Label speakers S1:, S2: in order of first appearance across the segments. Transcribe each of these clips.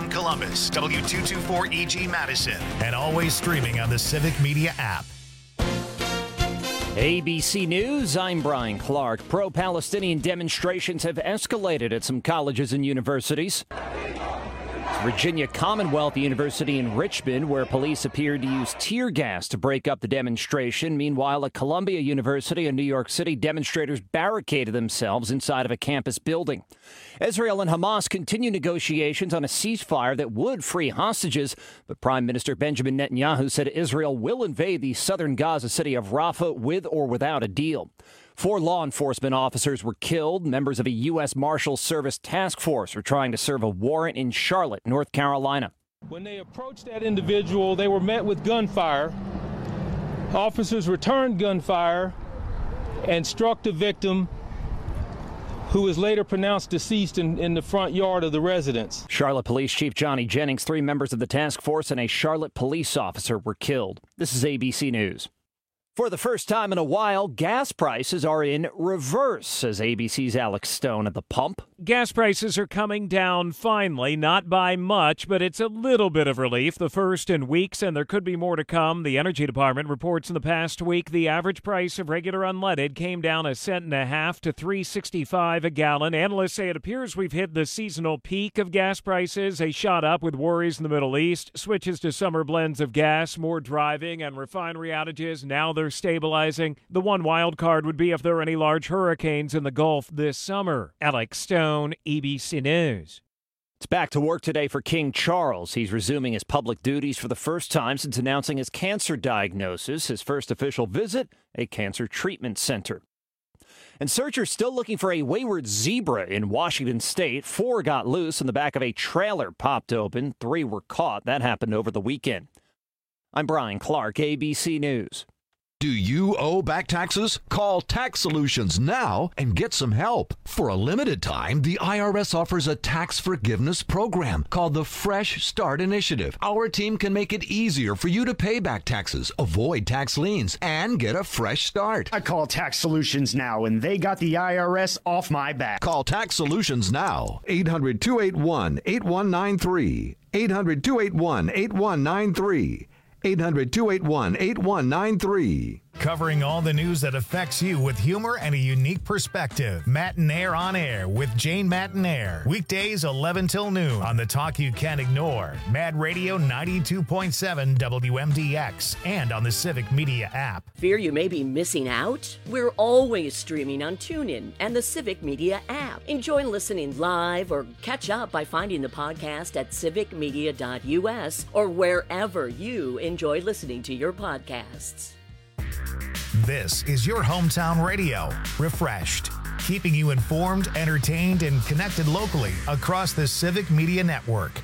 S1: FM Columbus, W224EG Madison, and always streaming on the Civic Media app.
S2: ABC News, I'm Brian Clark. Pro-Palestinian demonstrations have escalated at some colleges and universities. Virginia Commonwealth University in Richmond, where police appeared to use tear gas to break up the demonstration. Meanwhile, at Columbia University in New York City, demonstrators barricaded themselves inside of a campus building. Israel and Hamas continue negotiations on a ceasefire that would free hostages, but Prime Minister Benjamin Netanyahu said Israel will invade the southern Gaza city of Rafah with or without a deal. 4 law enforcement officers were killed. Members of a U.S. Marshals Service task force are trying to serve a warrant in Charlotte, North Carolina.
S3: When they approached that individual, they were met with gunfire. Officers returned gunfire and struck the victim, who was later pronounced deceased in the front yard of the residence.
S2: Charlotte Police Chief Johnny Jennings, 3 members of the task force, and a Charlotte police officer were killed. This is ABC News. For the first time in a while, gas prices are in reverse, says ABC's Alex Stone at the pump.
S4: Gas prices are coming down finally, not by much, but it's a little bit of relief. The first in weeks, and there could be more to come. The Energy Department reports in the past week the average price of regular unleaded came down 1.5 cents to $3.65 a gallon. Analysts say it appears we've hit the seasonal peak of gas prices. They shot up with worries in the Middle East, switches to summer blends of gas, more driving, and refinery outages. Now they're stabilizing. The one wild card would be if there are any large hurricanes in the Gulf this summer. Alex Stone, ABC News.
S2: It's back to work today for King Charles. He's resuming his public duties for the first time since announcing his cancer diagnosis. His first official visit, a cancer treatment center. And searchers still looking for a wayward zebra in Washington State. 4 got loose and the back of a trailer popped open. 3 were caught. That happened over the weekend. I'm Brian Clark, ABC News.
S5: Do you owe back taxes? Call Tax Solutions now and get some help. For a limited time, the IRS offers a tax forgiveness program called the Fresh Start Initiative. Our team can make it easier for you to pay back taxes, avoid tax liens, and get a fresh start.
S6: I call Tax Solutions now, and they got the IRS off my back.
S5: Call Tax Solutions now. 800-281-8193. 800-281-8193. 800-281-8193.
S1: Covering all the news that affects you with humor and a unique perspective. Matinaire on Air with Jane Matinaire. Weekdays 11 till noon on the talk you can't ignore. Mad Radio 92.7 WMDX and on the Civic Media app.
S7: Fear you may be missing out? We're always streaming on TuneIn and the Civic Media app. Enjoy listening live or catch up by finding the podcast at civicmedia.us or wherever you enjoy listening to your podcasts.
S1: This is your hometown radio, Refreshed, keeping you informed, entertained, and connected locally across the Civic Media Network.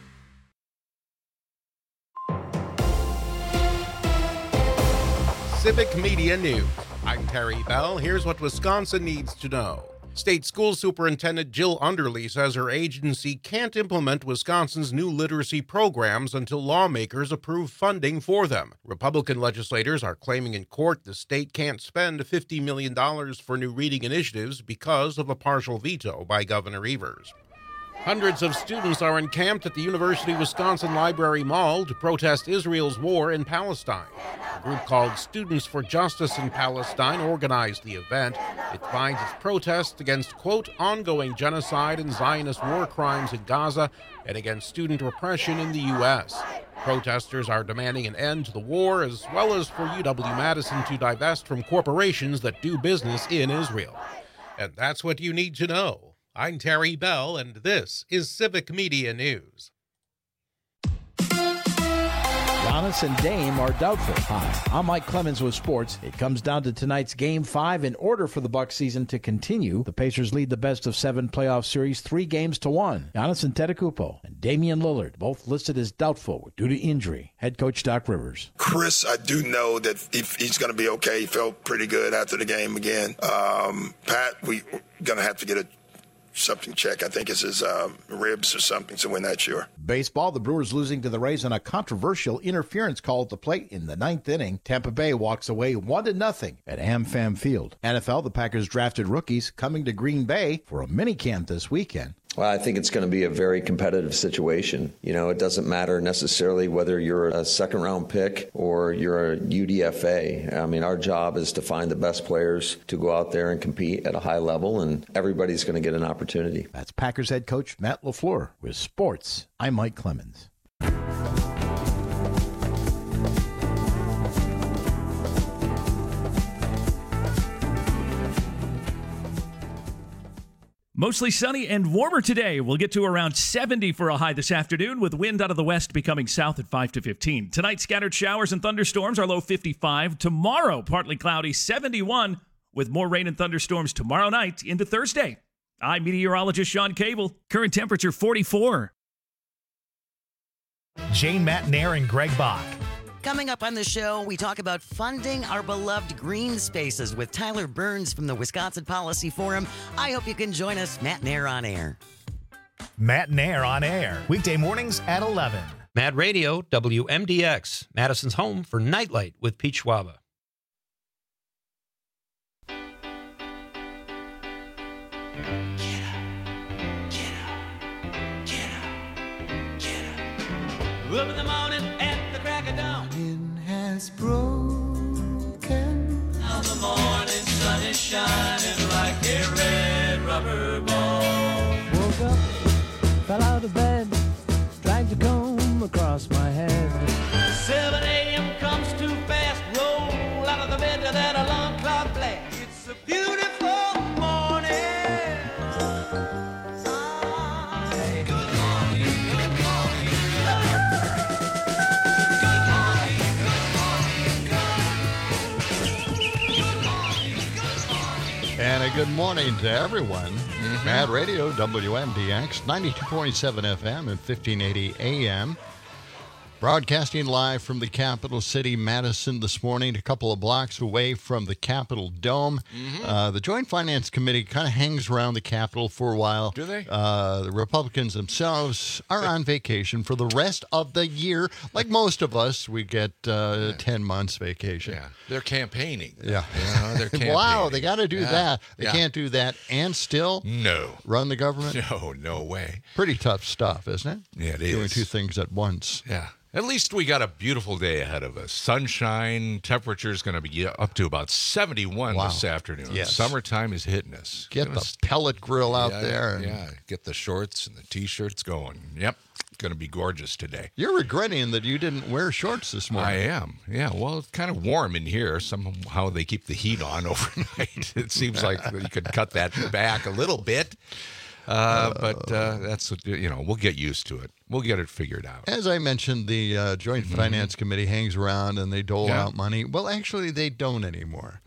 S8: Civic Media News. I'm Terry Bell. Here's what Wisconsin needs to know. State School Superintendent Jill Underly says her agency can't implement Wisconsin's new literacy programs until lawmakers approve funding for them. Republican legislators are claiming in court the state can't spend $50 million for new reading initiatives because of a partial veto by Governor Evers. Hundreds of students are encamped at the University of Wisconsin Library Mall to protest Israel's war in Palestine. A group called Students for Justice in Palestine organized the event. It finds its protests against, quote, ongoing genocide and Zionist war crimes in Gaza and against student repression in the U.S. Protesters are demanding an end to the war as well as for UW-Madison to divest from corporations that do business in Israel. And that's what you need to know. I'm Terry Bell, and this is Civic Media News.
S9: Giannis and Dame are doubtful. Hi, I'm Mike Clemens with sports. It comes down to tonight's Game 5 in order for the Bucs season to continue. The Pacers lead the best-of-7 playoff series 3-1. Giannis Antetokounmpo and Damian Lillard both listed as doubtful due to injury. Head coach Doc Rivers.
S10: Chris, I do know that he's going to be okay. He felt pretty good after the game again. Pat, we're going to have to get something check. I think it's his ribs or something, so we're not sure.
S9: Baseball, the Brewers losing to the Rays on a controversial interference call at the plate in the 9th inning. Tampa Bay walks away 1-0 at AmFam Field. NFL, the Packers drafted rookies coming to Green Bay for a minicamp this weekend.
S11: Well, I think it's going to be a very competitive situation. You know, it doesn't matter necessarily whether you're a second-round pick or you're a UDFA. I mean, our job is to find the best players to go out there and compete at a high level, and everybody's going to get an opportunity.
S9: That's Packers head coach Matt LaFleur with sports. I'm Mike Clemens.
S12: Mostly sunny and warmer today. We'll get to around 70 for a high this afternoon, with wind out of the west becoming south at 5 to 15. Tonight, scattered showers and thunderstorms, our low 55. Tomorrow, partly cloudy, 71, with more rain and thunderstorms tomorrow night into Thursday. I'm meteorologist Sean Cable. Current temperature 44.
S1: Jane Matenaer and Greg Bach.
S13: Coming up on the show, we talk about funding our beloved green spaces with Tyler Burns from the Wisconsin Policy Forum. I hope you can join us, Matenaer on Air.
S1: Matenaer on Air, weekday mornings at 11.
S14: Mad Radio, WMDX, Madison's home for Nightlight with Pete Schwaba.
S15: Up in the morning at the crack of dawn. Wind has broken. Now the morning sun is shining like a red rubber ball. Woke up, fell out of bed, dragged a comb across my head. 7 a.m. comes too fast, roll out of the bed to that alarm clock blast. It's a beautiful morning. Good morning, good morning.
S16: And a good morning to everyone. Mad Radio, WMDX, 92.7 FM and 1580 AM. Broadcasting live from the capital city, Madison, this morning, a couple of blocks away from the Capitol Dome. The Joint Finance Committee kind of hangs around the Capitol for a while.
S17: Do they?
S16: The Republicans themselves are on vacation for the rest of the year. Like most of us, we get 10 months vacation.
S17: Yeah, they're campaigning.
S16: Yeah.
S17: They're campaigning.
S16: Wow, they got to do that. They can't do that and still run the government?
S17: No way.
S16: Pretty tough stuff, isn't it?
S17: Yeah, it is.
S16: Doing two things at once.
S17: Yeah. At least we got a beautiful day ahead of us. Sunshine, temperature's going to be up to about 71 this afternoon.
S16: Yes.
S17: Summertime is hitting us.
S16: Get the pellet grill out there.
S17: Yeah, get the shorts and the T-shirts going. Yep, going to be gorgeous today.
S16: You're regretting that you didn't wear shorts this morning.
S17: I am. Yeah, well, it's kind of warm in here. Somehow they keep the heat on overnight. It seems like you could cut that back a little bit. But that's, we'll get used to it. We'll get it figured out.
S16: As I mentioned, the Joint Finance Committee hangs around and they dole out money. Well, actually, they don't anymore.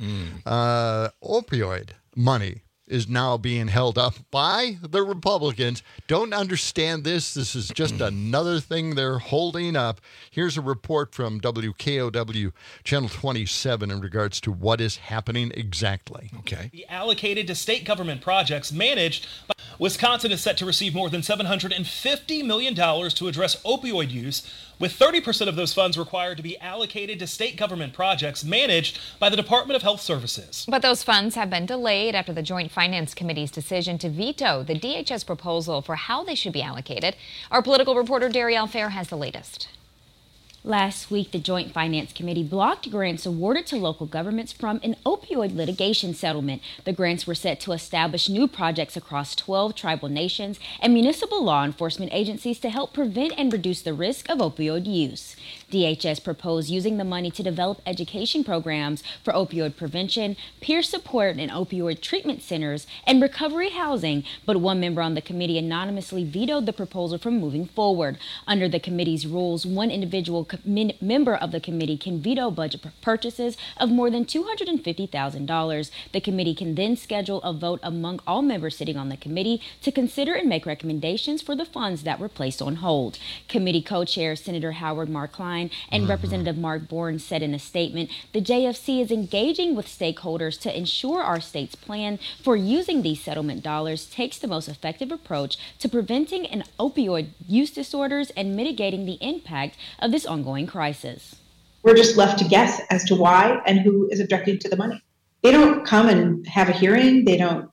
S16: Opioid money is now being held up by the Republicans. Don't understand this. This is just another thing they're holding up. Here's a report from WKOW Channel 27 in regards to what is happening exactly.
S17: Okay.
S18: Be allocated to state government projects managed by Wisconsin is set to receive more than $750 million to address opioid use, with 30% of those funds required to be allocated to state government projects managed by the Department of Health Services.
S19: But those funds have been delayed after the Joint Finance Committee's decision to veto the DHS proposal for how they should be allocated. Our political reporter, Darielle Fair, has the latest.
S20: Last week, the Joint Finance Committee blocked grants awarded to local governments from an opioid litigation settlement. The grants were set to establish new projects across 12 tribal nations and municipal law enforcement agencies to help prevent and reduce the risk of opioid use. DHS proposed using the money to develop education programs for opioid prevention, peer support in opioid treatment centers, and recovery housing, but one member on the committee anonymously vetoed the proposal from moving forward. Under the committee's rules, one individual member of the committee can veto budget purchases of more than $250,000. The committee can then schedule a vote among all members sitting on the committee to consider and make recommendations for the funds that were placed on hold. Committee co-chair Senator Howard Marklein and Representative Mark Bourne said in a statement, the JFC is engaging with stakeholders to ensure our state's plan for using these settlement dollars takes the most effective approach to preventing an opioid use disorders and mitigating the impact of this ongoing crisis.
S21: We're just left to guess as to why and who is objecting to the money. They don't come and have a hearing. They don't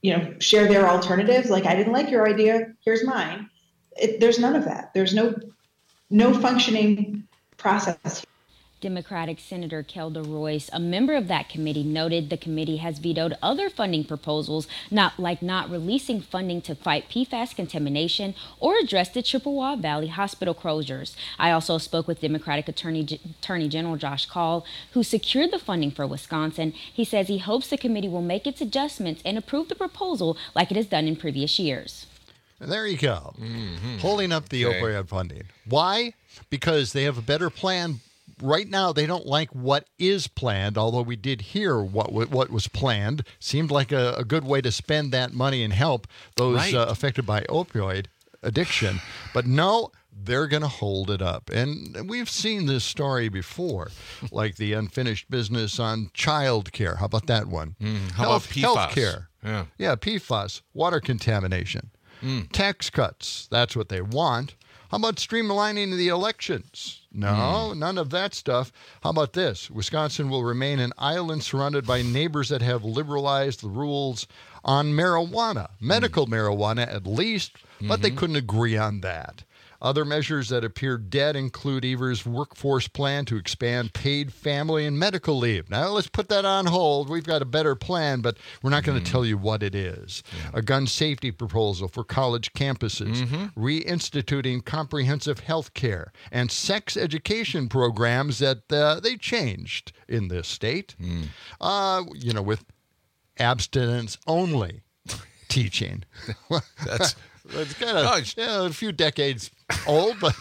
S21: share their alternatives. Like, I didn't like your idea, here's mine. There's none of that. There's no functioning process.
S20: Democratic Senator Kelda Royce, a member of that committee, noted the committee has vetoed other funding proposals, not releasing funding to fight PFAS contamination or address the Chippewa Valley hospital closures. I also spoke with Democratic Attorney General Josh Kaul, who secured the funding for Wisconsin. He says he hopes the committee will make its adjustments and approve the proposal like it has done in previous years.
S16: There you go. Holding up the opioid funding. Why? Because they have a better plan. Right now, they don't like what is planned, although we did hear what was planned. Seemed like a good way to spend that money and help those affected by opioid addiction. But no, they're going to hold it up. And we've seen this story before, like the unfinished business on child care. How about that one?
S17: How about PFAS?
S16: Health care.
S17: Yeah,
S16: PFAS, water contamination. Tax cuts, that's what they want. How about streamlining the elections? No, none of that stuff. How about this? Wisconsin will remain an island surrounded by neighbors that have liberalized the rules on marijuana, medical marijuana at least, but they couldn't agree on that. Other measures that appear dead include Evers' workforce plan to expand paid family and medical leave. Now, let's put that on hold. We've got a better plan, but we're not going to tell you what it is. A gun safety proposal for college campuses, reinstituting comprehensive health care, and sex education programs that they changed in this state, with abstinence-only teaching. It's kind of a few decades old, but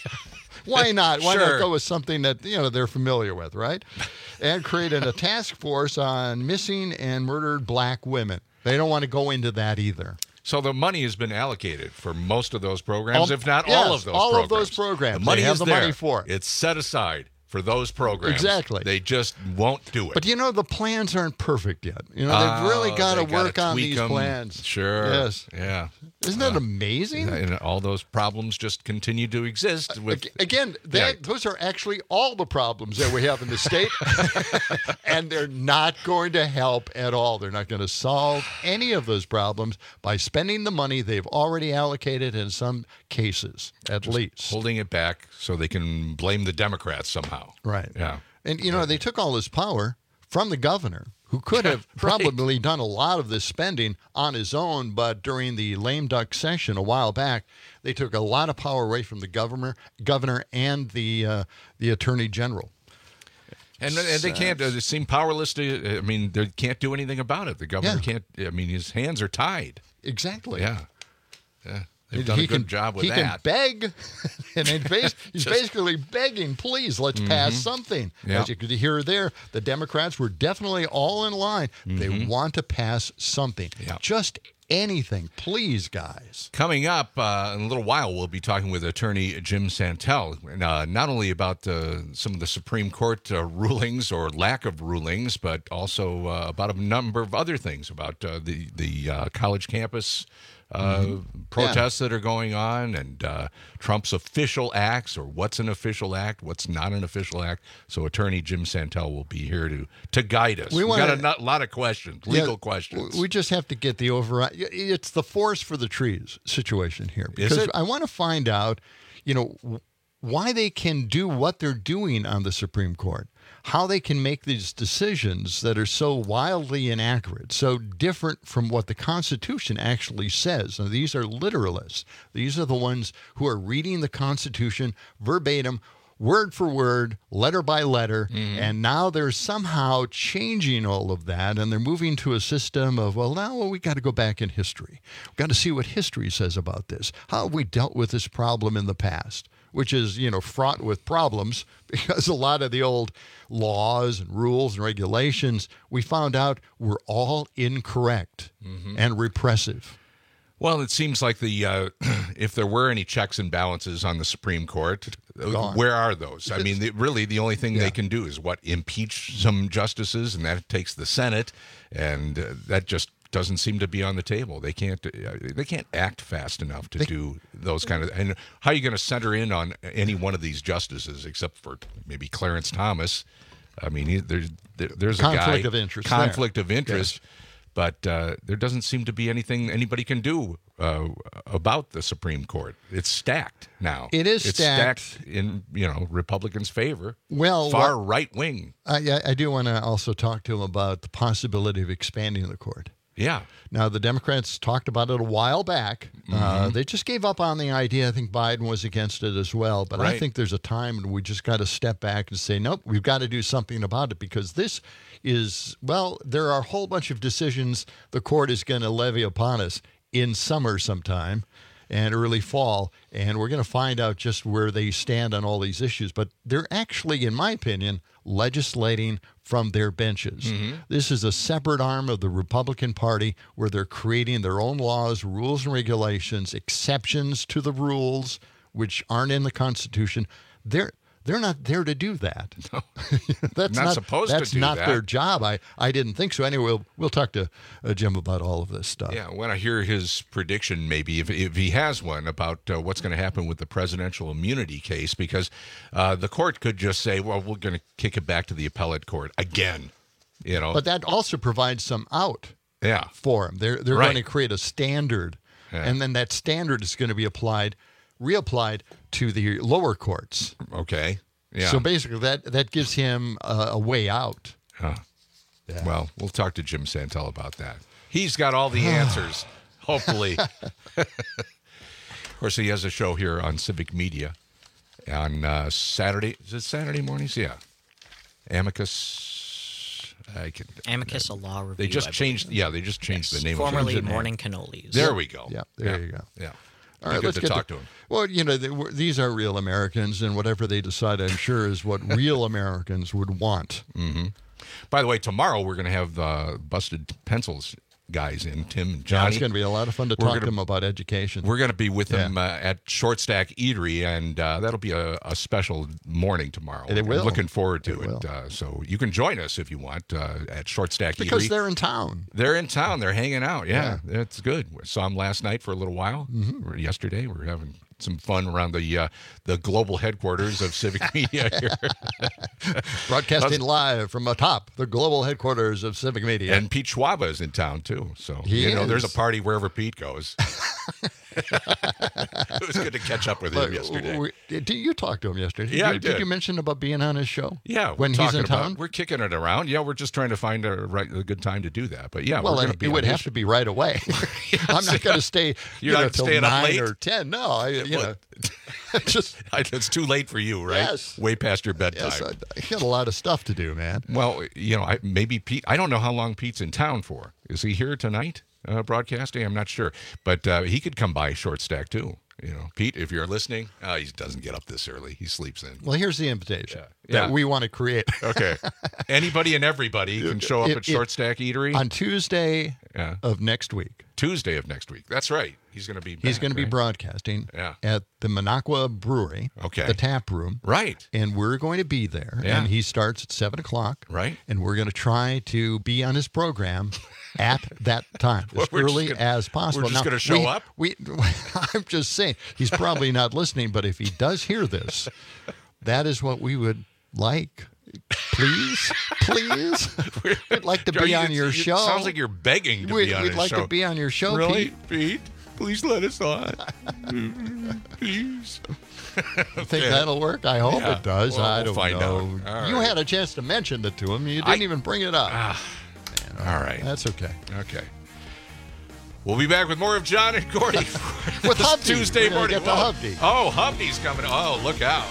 S16: why not? Why not go with something that they're familiar with, right? And creating a task force on missing and murdered black women. They don't want to go into that either.
S17: So the money has been allocated for most of those programs, if not all of those programs.
S16: All of those programs.
S17: The money
S16: they have
S17: is
S16: the
S17: there.
S16: money for it.
S17: It's set aside for those programs.
S16: Exactly.
S17: They just won't do it.
S16: But the plans aren't perfect yet. They've really got to work on these plans.
S17: Sure.
S16: Yes.
S17: Yeah.
S16: Isn't that amazing?
S17: And all those problems just continue to exist.
S16: Again, those are actually all the problems that we have in the state. And they're not going to help at all. They're not going to solve any of those problems by spending the money they've already allocated in some cases, at least.
S17: Holding it back so they can blame the Democrats somehow.
S16: Right.
S17: Yeah.
S16: And, they took all this power from the governor, who could have probably done a lot of this spending on his own, but during the lame duck session a while back, they took a lot of power away from the governor and the attorney general.
S17: And they can't, they seem powerless to, they can't do anything about it. The governor can't, his hands are tied.
S16: Exactly.
S17: Yeah. They've done a good job with that.
S16: He can beg, and he's basically begging, please, let's pass something. As you could hear there, the Democrats were definitely all in line. They want to pass something. Just anything. Please, guys.
S17: Coming up in a little while, we'll be talking with Attorney Jim Santel, not only about some of the Supreme Court rulings or lack of rulings, but also about a number of other things about the college campus protests that are going on, and Trump's official acts, or what's an official act, what's not an official act. So Attorney Jim Santel will be here to guide us. We've got a lot of questions, legal questions.
S16: We just have to get the override. It's the forest for the trees situation here. Because I want to find out, why they can do what they're doing on the Supreme Court, how they can make these decisions that are so wildly inaccurate, so different from what the Constitution actually says. Now, these are literalists. These are the ones who are reading the Constitution verbatim, word for word, letter by letter, and now they're somehow changing all of that, and they're moving to a system of, we got to go back in history. We've got to see what history says about this. How have we dealt with this problem in the past? Which is, fraught with problems, because a lot of the old laws and rules and regulations, we found out were all incorrect and repressive.
S17: Well, it seems like if there were any checks and balances on the Supreme Court, where are those? Really, the only thing they can do is impeach some justices, and that takes the Senate, and that just doesn't seem to be on the table. They can't act fast enough to do those kind of. And how are you going to center in on any one of these justices, except for maybe Clarence Thomas? There's a
S16: conflict of interest.
S17: Conflict of interest. Yes. But there doesn't seem to be anything anybody can do about the Supreme Court. It's stacked now.
S16: It is
S17: it's stacked in Republicans' favor.
S16: Well,
S17: far right wing.
S16: I do want to also talk to him about the possibility of expanding the court.
S17: Yeah.
S16: Now, the Democrats talked about it a while back. They just gave up on the idea. I think Biden was against it as well. But I think there's a time when we just got to step back and say, nope, we've got to do something about it, because this is, well, there are a whole bunch of decisions the court is going to levy upon us in summer sometime and early fall, and we're going to find out just where they stand on all these issues. But they're actually, in my opinion, legislating from their benches. This is a separate arm of the Republican Party where they're creating their own laws, rules and regulations, exceptions to the rules which aren't in the Constitution. They're not there to do that.
S17: No.
S16: That's
S17: not supposed to do that.
S16: That's not their job. I didn't think so. Anyway, we'll talk to Jim about all of this stuff.
S17: Yeah, I want to hear his prediction, maybe, if he has one, about what's going to happen with the presidential immunity case, because the court could just say, well, we're going to kick it back to the appellate court again.
S16: But that also provides some out for them. They're going to create a standard, and then that standard is going to be reapplied to the lower courts.
S17: Okay. Yeah.
S16: So basically, that gives him a way out.
S17: Huh. Yeah. Well, we'll talk to Jim Santel about that. He's got all the answers, hopefully. Of course, he has a show here on Civic Media on Saturday. Is it Saturday mornings? Yeah. Amicus.
S3: Amicus, a law review.
S17: They just changed. Yeah, they just changed the name.
S3: Formerly
S17: of it.
S3: Morning Cannolis.
S17: There we go.
S16: Yeah. There you go.
S17: Yeah.
S16: All right,
S17: let's talk to him.
S16: Well, these are real Americans, and whatever they decide, I'm sure, is what real Americans would want.
S17: By the way, tomorrow we're going to have Busted Pencils guys in, Tim and Johnny.
S16: Yeah, it's going to be a lot of fun to talk to them about education.
S17: We're going to be with them at Short Stack Eatery, and that'll be a special morning tomorrow.
S16: It will.
S17: I'm looking forward to it. So you can join us if you want at Short Stack Eatery.
S16: Because they're in town.
S17: They're in town. They're hanging out. Yeah, that's good. Saw them last night for a little while. Yesterday, we were having some fun around the global headquarters of Civic Media here.
S16: Broadcasting live from atop the global headquarters of Civic Media.
S17: And Pete Schwaba is in town, too. So, there's a party wherever Pete goes. It was good to catch up with him yesterday.
S16: You talked to him yesterday.
S17: Yeah, I did.
S16: Did you mention about being on his show?
S17: Yeah.
S16: When he's in town?
S17: We're kicking it around. Yeah, we're just trying to find a good time to do that. But, yeah,
S16: well, it would have to be right away. I'm not going to stay
S17: till
S16: 9 or 10. No,
S17: it's too late for you, right?
S16: Yes.
S17: Way past your bedtime.
S16: Yes, I got a lot of stuff to do, man.
S17: Well, maybe Pete. I don't know how long Pete's in town for. Is he here tonight broadcasting? I'm not sure. But he could come by Short Stack, too. Pete, if you're listening, he doesn't get up this early. He sleeps in.
S16: Well, here's the invitation that we want to create.
S17: Okay. Anybody and everybody can show up at Short Stack Eatery.
S16: On Tuesday of next week.
S17: Tuesday of next week. That's right. He's going to be
S16: be broadcasting at the Minocqua Brewery, the tap room.
S17: Right.
S16: And we're going to be there.
S17: Yeah.
S16: And he starts at 7 o'clock.
S17: Right.
S16: And we're going to try to be on his program at that time, as early as possible.
S17: We're just going to show up?
S16: I'm just saying, he's probably not listening, but if he does hear this, that is what we would like. Please. We'd like to be on your show.
S17: Sounds like you're begging to be on his show.
S16: We'd like to be on your show,
S17: really, Pete? Please let us on. Please.
S16: You think that'll work? I hope it does.
S17: Well,
S16: I don't
S17: find
S16: know.
S17: Out.
S16: You had a chance to mention it to him. You didn't even bring it up.
S17: All right.
S16: That's okay.
S17: Okay. We'll be back with more of John and Gordy
S16: with Hovde.
S17: Tuesday morning.
S16: Get the Hovde.
S17: Oh, Hovde's coming. Oh, look out.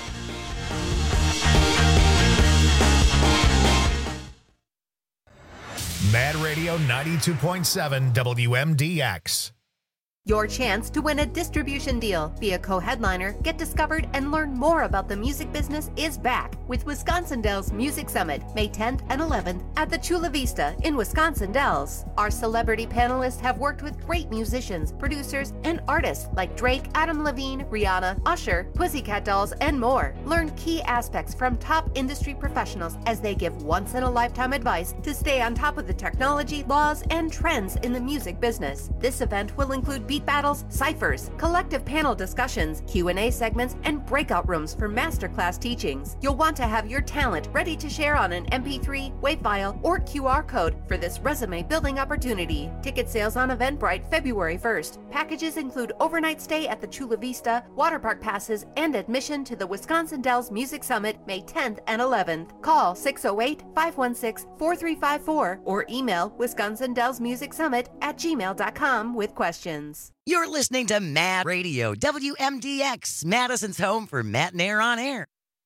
S1: Mad Radio 92.7 WMDX.
S22: Your chance to win a distribution deal. Be a co-headliner, get discovered, and learn more about the music business is back with Wisconsin Dells Music Summit, May 10th and 11th at the Chula Vista in Wisconsin Dells. Our celebrity panelists have worked with great musicians, producers, and artists like Drake, Adam Levine, Rihanna, Usher, Pussycat Dolls, and more. Learn key aspects from top industry professionals as they give once-in-a-lifetime advice to stay on top of the technology, laws, and trends in the music business. This event will include debate battles, ciphers, collective panel discussions, Q&A segments, and breakout rooms for masterclass teachings. You'll want to have your talent ready to share on an MP3, WAV file, or QR code for this resume building opportunity. Ticket sales on Eventbrite February 1st. Packages include overnight stay at the Chula Vista, water park passes, and admission to the Wisconsin Dells Music Summit May 10th and 11th. Call 608-516-4354 or email wisconsindellsmusicsummit@gmail.com with questions.
S13: You're listening to Mad Radio, WMDX, Madison's home for Matt and Air on Air.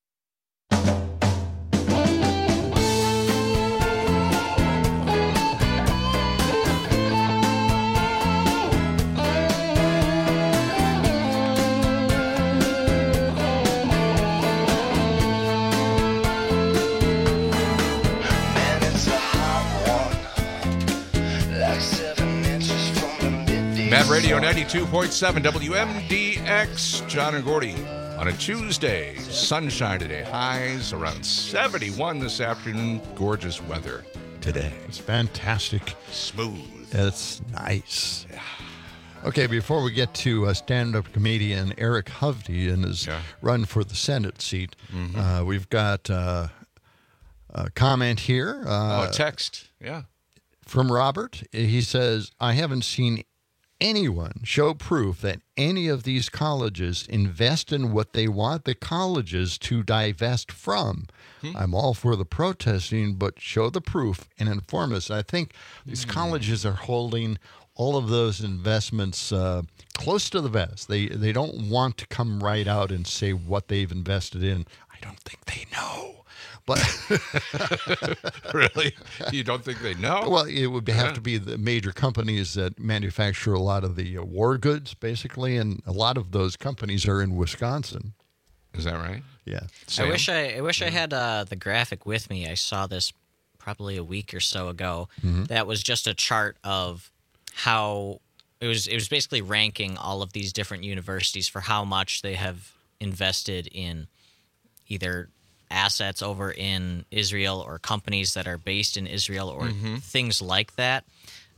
S17: Mad Radio 92.7 WMDX. John and Gordy on a Tuesday. Sunshine today. Highs around 71 this afternoon. Gorgeous weather today.
S16: It's fantastic.
S17: Smooth.
S16: It's nice. Okay, before we get to stand-up comedian Eric Hovde and his run for the Senate seat, we've got a comment here.
S17: Text. Yeah.
S16: From Robert. He says, I haven't seen anyone show proof that any of these colleges invest in what they want the colleges to divest from. I'm all for the protesting, but show the proof and inform us. I think these colleges are holding all of those investments close to the vest. They don't want to come right out and say what they've invested in. I don't think they know. But
S17: really? You don't think they know?
S16: Well, it would have to be the major companies that manufacture a lot of the war goods, basically, and a lot of those companies are in Wisconsin.
S17: Is that right?
S16: Yeah.
S3: I wish I had the graphic with me. I saw this probably a week or so ago. That was just a chart of how it was basically ranking all of these different universities for how much they have invested in either assets over in Israel or companies that are based in Israel or things like that.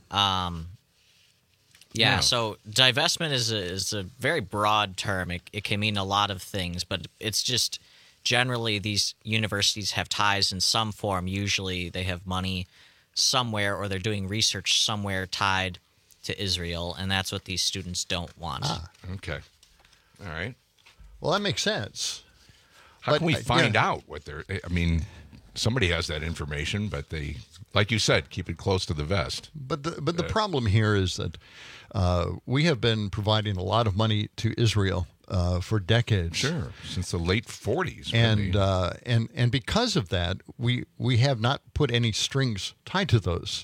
S3: So divestment is a very broad term. It can mean a lot of things, but it's just generally these universities have ties in some form. Usually they have money somewhere or they're doing research somewhere tied to Israel, and that's what these students don't want.
S17: Okay. All right.
S16: Well, that makes sense.
S17: How can we find out what they're... I mean, somebody has that information, but they, like you said, keep it close to the vest.
S16: But the problem here is that we have been providing a lot of money to Israel for decades.
S17: Sure, since the late 40s.
S16: And because of that, we have not put any strings tied to those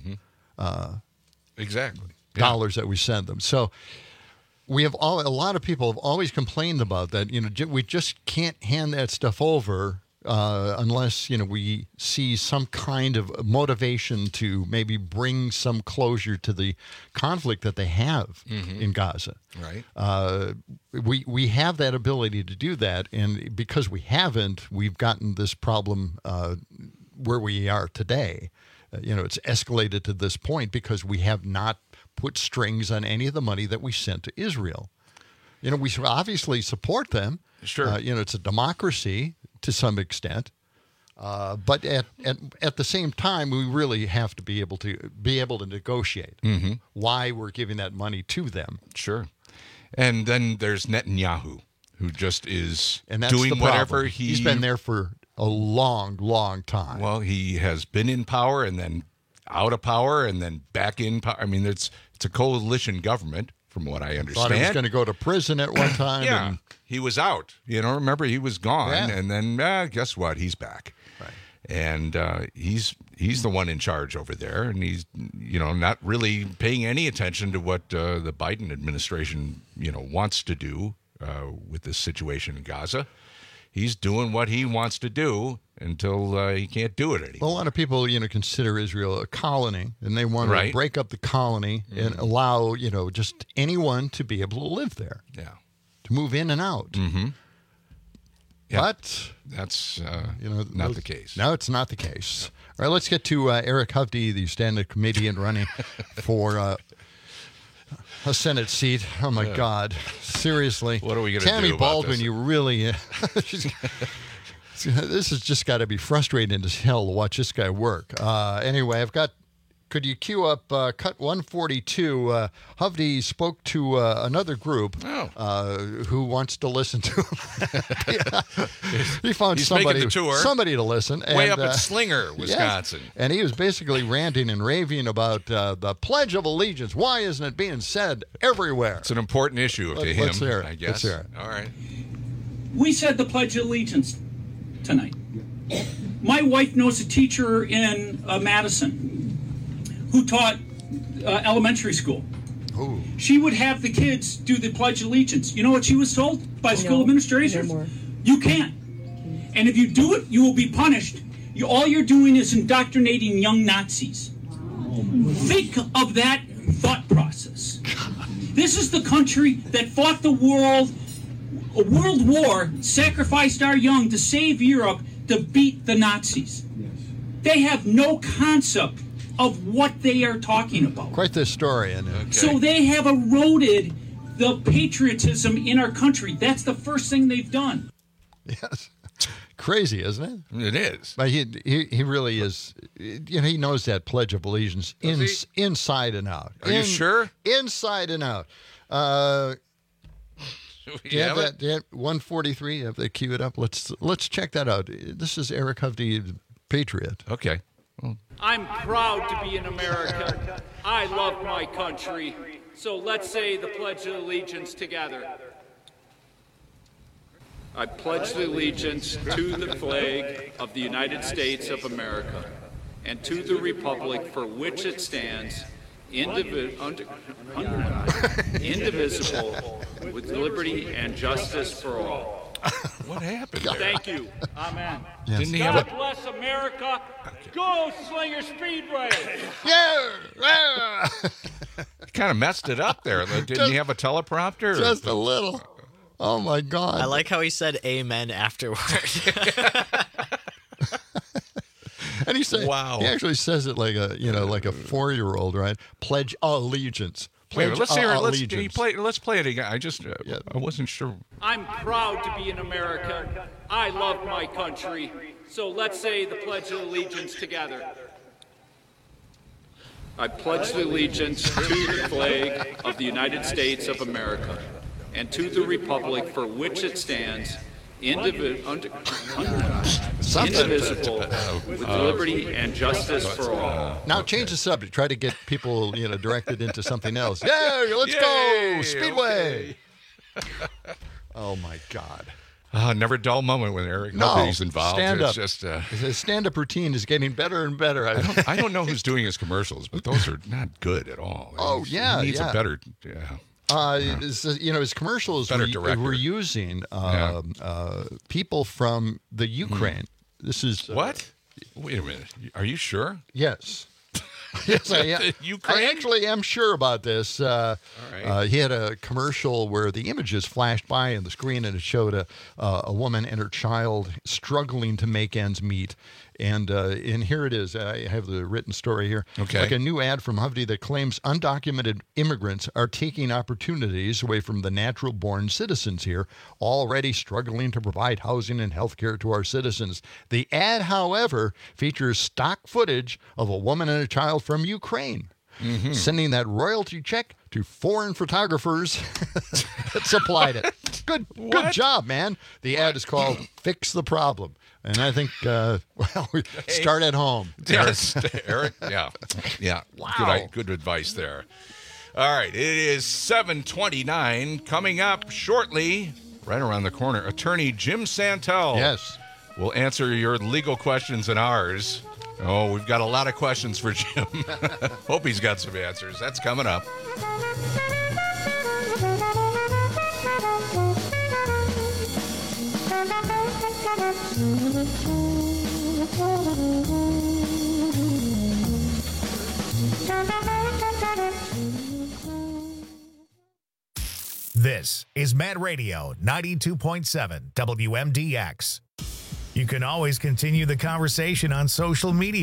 S17: exactly
S16: dollars that we send them. So... a lot of people have always complained about that. We just can't hand that stuff over unless we see some kind of motivation to maybe bring some closure to the conflict that they have in Gaza.
S17: Right.
S16: We have that ability to do that, and because we haven't, we've gotten this problem where we are today. It's escalated to this point because we have not put strings on any of the money that we sent to Israel. We obviously support them.
S17: Sure.
S16: It's a democracy to some extent. But at the same time, we really have to be able to negotiate why we're giving that money to them.
S17: Sure. And then there's Netanyahu, who just is doing whatever
S16: he's been there for a long, long time.
S17: Well, he has been in power and then out of power and then back in power. I mean, it's a coalition government, from what I understand.
S16: Thought he was going to go to prison at one time.
S17: And he was out. Remember, he was gone, and then guess what? He's back.
S16: Right.
S17: And he's the one in charge over there, and he's not really paying any attention to what the Biden administration wants to do with this situation in Gaza. He's doing what he wants to do until he can't do it anymore.
S16: Well, a lot of people, consider Israel a colony, and they want to break up the colony and allow, just anyone to be able to live there.
S17: Yeah.
S16: To move in and out.
S17: Mm-hmm. Yeah.
S16: But
S17: that's not the case.
S16: No, it's not the case. All right, let's get to Eric Hovde, the stand-up comedian running for a Senate seat. Oh, my God. Seriously.
S17: What are we going to do
S16: Tammy
S17: about
S16: Baldwin,
S17: this?
S16: you really... this has just got to be frustrating as hell to watch this guy work. Anyway, I've got... Could you cue up cut 142? Hovde spoke to another group who wants to listen to him. He found
S17: He's
S16: somebody
S17: making the tour.
S16: to listen.
S17: Way
S16: and,
S17: up at Slinger, Wisconsin.
S16: Yes. And he was basically ranting and raving about the Pledge of Allegiance. Why isn't it being said everywhere?
S17: It's an important issue to him,
S16: Let's hear it.
S17: I guess.
S16: Let's hear it.
S17: All right.
S2: We said the Pledge of Allegiance tonight. My wife knows a teacher in Madison who taught elementary school.
S16: Ooh.
S2: She would have the kids do the Pledge of Allegiance. You know what she was told by school administrators? You can't. And if you do it, you will be punished. All you're doing is indoctrinating young Nazis. Think of that thought process. This is the country that fought a world war, sacrificed our young to save Europe, to beat the Nazis. They have no concept of what they are talking about.
S16: Quite the story.
S2: So they have eroded the patriotism in our country. That's the first thing they've done.
S16: Yes. Crazy, isn't it?
S17: It is.
S16: But he really is. You know, he knows that Pledge of Allegiance inside and out.
S17: Are you sure?
S16: Inside and out. Do you have that? 143. Have they queued it up? Let's check that out. This is Eric Hovde, Patriot.
S17: Okay.
S2: I'm proud to be an American. I love my country. So let's say the Pledge of Allegiance together. I pledge allegiance to the flag of the United States of America and to the republic for which it stands, indivisible, with liberty and justice for all.
S17: What happened there?
S2: Thank you. Amen.
S16: Yes.
S17: Didn't he
S2: God
S17: have a...
S2: bless America. Go Slinger Speedway.
S16: Yeah.
S17: kind of messed it up there. Didn't he have a teleprompter?
S16: Just a little. Oh, my God.
S3: I like how he said amen afterward.
S16: And he said,
S17: wow.
S16: He actually says it like a 4-year-old, right? Pledge allegiance.
S17: Wait, let's hear it.
S16: Allegiance.
S17: Let's play it again. I wasn't sure.
S2: I'm proud to be an American. I love my country. So let's say the Pledge of Allegiance together. I pledge allegiance to the flag of the United States of America and to the republic for which it stands, indivisible, with liberty and justice for all.
S16: Now change the subject. Try to get people, directed into something else. Yeah, let's go Speedway. Okay. Oh my God.
S17: Never a dull moment when Eric Hovde's involved.
S16: Stand up.
S17: It's just
S16: his stand-up routine is getting better and better.
S17: I don't know who's doing his commercials, but those are not good at all.
S16: Oh yeah,
S17: he needs a better.
S16: His commercials were using people from the Ukraine. This is
S17: what? Wait a minute. Are you sure?
S16: Yes. Yes, I am. I actually am sure about this.
S17: All right.
S16: He had a commercial where the images flashed by on the screen, and it showed a woman and her child struggling to make ends meet. And here it is. I have the written story here.
S17: Okay.
S16: Like a new ad from Hovde that claims undocumented immigrants are taking opportunities away from the natural-born citizens here, already struggling to provide housing and health care to our citizens. The ad, however, features stock footage of a woman and a child from Ukraine. Mm-hmm. Sending that royalty check to foreign photographers that supplied it. Good job, man. The ad is called Fix the Problem. And I think, we start at home.
S17: Yes, Eric. Yeah.
S16: Wow.
S17: Good advice there. All right, it is 7:29. Coming up shortly, right around the corner, attorney Jim Santel.
S16: Yes.
S17: Will answer your legal questions and ours. Oh, we've got a lot of questions for Jim. Hope he's got some answers. That's coming up.
S1: This is Mad Radio 92.7 WMDX. You can always continue the conversation on social media.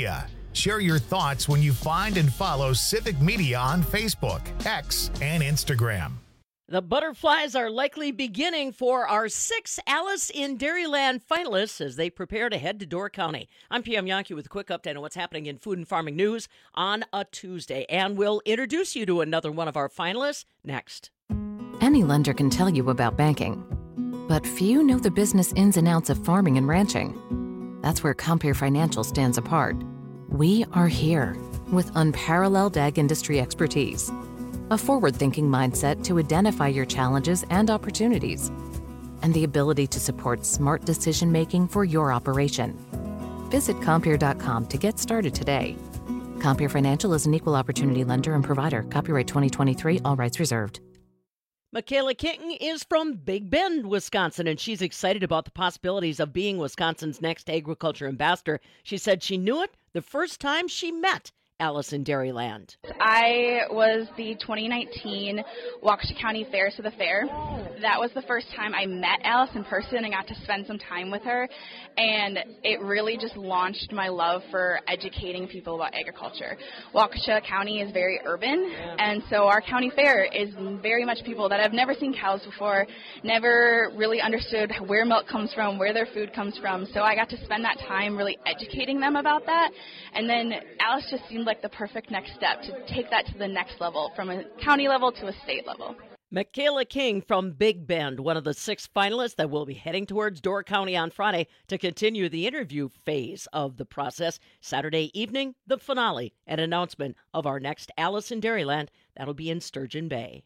S1: Share your thoughts when you find and follow Civic Media on Facebook, X, and Instagram.
S4: The butterflies are likely beginning for our 6 Alice in Dairyland finalists as they prepare to head to Door County. I'm PM Yankee with a quick update on what's happening in food and farming news on a Tuesday. And we'll introduce you to another one of our finalists next.
S6: Any lender can tell you about banking, but few know the business ins and outs of farming and ranching. That's where Compeer Financial stands apart. We are here with unparalleled ag industry expertise, a forward-thinking mindset to identify your challenges and opportunities, and the ability to support smart decision-making for your operation. Visit Compeer.com to get started today. Compeer Financial is an equal opportunity lender and provider. Copyright 2023, all rights reserved.
S4: Michaela King is from Big Bend, Wisconsin, and she's excited about the possibilities of being Wisconsin's next agriculture ambassador. She said she knew it the first time she met Alice in Dairyland.
S23: I was the 2019 Waukesha County Fair to the Fair. That was the first time I met Alice in person and got to spend some time with her, and it really just launched my love for educating people about agriculture. Waukesha County is very urban, and so our county fair is very much people that have never seen cows before, never really understood where milk comes from, where their food comes from, so I got to spend that time really educating them about that, and then Alice just seemed like the perfect next step to take that to the next level, from a county level to a state level.
S4: Michaela King from Big Bend, one of the 6 finalists that will be heading towards Door County on Friday to continue the interview phase of the process. Saturday evening, the finale and announcement of our next Alice in Dairyland. That'll be in Sturgeon Bay.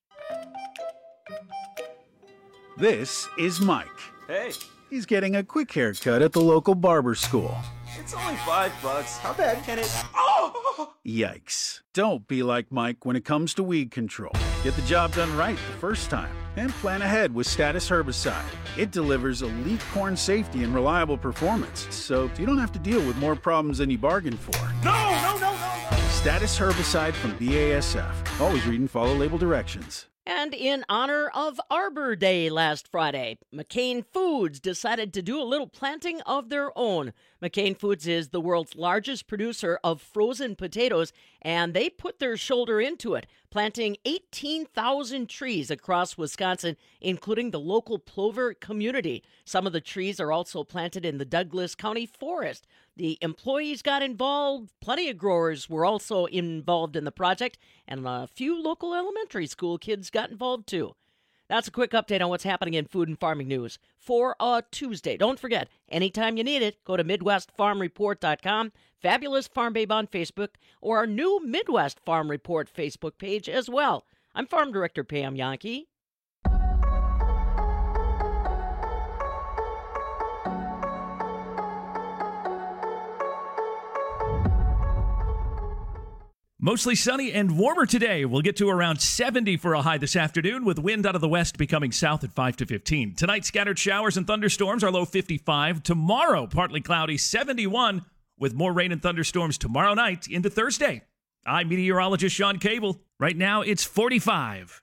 S24: This is Mike.
S25: Hey.
S24: He's getting a quick haircut at the local barber school.
S25: It's only $5. How bad can it... Oh!
S24: Yikes. Don't be like Mike when it comes to weed control. Get the job done right the first time and plan ahead with Status Herbicide. It delivers elite corn safety and reliable performance, so you don't have to deal with more problems than you bargained for.
S25: No!
S24: Status Herbicide from BASF. Always read and follow label directions.
S4: And in honor of Arbor Day last Friday, McCain Foods decided to do a little planting of their own. McCain Foods is the world's largest producer of frozen potatoes, and they put their shoulder into it, planting 18,000 trees across Wisconsin, including the local Plover community. Some of the trees are also planted in the Douglas County Forest. The employees got involved. Plenty of growers were also involved in the project, and a few local elementary school kids got involved too. That's a quick update on what's happening in food and farming news for a Tuesday. Don't forget, anytime you need it, go to MidwestFarmReport.com, Fabulous Farm Babe on Facebook, or our new Midwest Farm Report Facebook page as well. I'm Farm Director Pam Yankee.
S12: Mostly sunny and warmer today. We'll get to around 70 for a high this afternoon, with wind out of the west becoming south at 5 to 15. Tonight, scattered showers and thunderstorms, our low 55. Tomorrow, partly cloudy, 71, with more rain and thunderstorms tomorrow night into Thursday. I'm meteorologist Sean Cable. Right now, it's 45.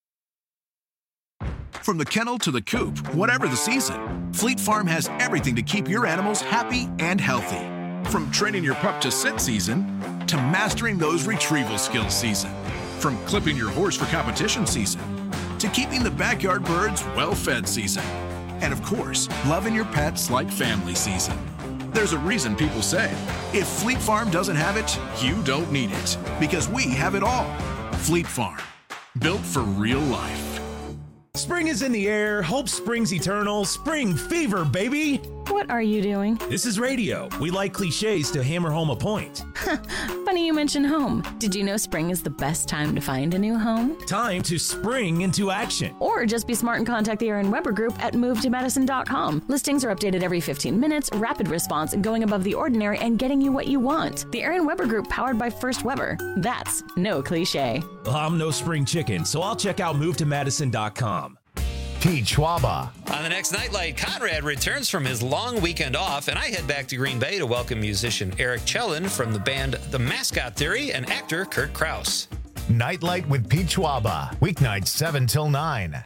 S26: From the kennel to the coop, whatever the season, Fleet Farm has everything to keep your animals happy and healthy. From training your pup to sit season to mastering those retrieval skills season. From clipping your horse for competition season to keeping the backyard birds well-fed season. And of course, loving your pets like family season. There's a reason people say, if Fleet Farm doesn't have it, you don't need it. Because we have it all. Fleet Farm, built for real life.
S27: Spring is in the air. Hope springs eternal. Spring fever, baby.
S28: What are you doing?
S27: This is radio. We like cliches to hammer home a point.
S28: Funny you mention home. Did you know spring is the best time to find a new home?
S27: Time to spring into action.
S28: Or just be smart and contact the Aaron Weber Group at movetomadison.com. Listings are updated every 15 minutes, rapid response, going above the ordinary, and getting you what you want. The Aaron Weber Group, powered by First Weber. That's no cliche.
S27: Well, I'm no spring chicken, so I'll check out movetomadison.com.
S1: Schwaba.
S14: On the next Nightlight, Conrad returns from his long weekend off, and I head back to Green Bay to welcome musician Eric Chellan from the band The Mascot Theory and actor Kurt Krause.
S1: Nightlight with Pete Schwaba. Weeknights 7 till 9.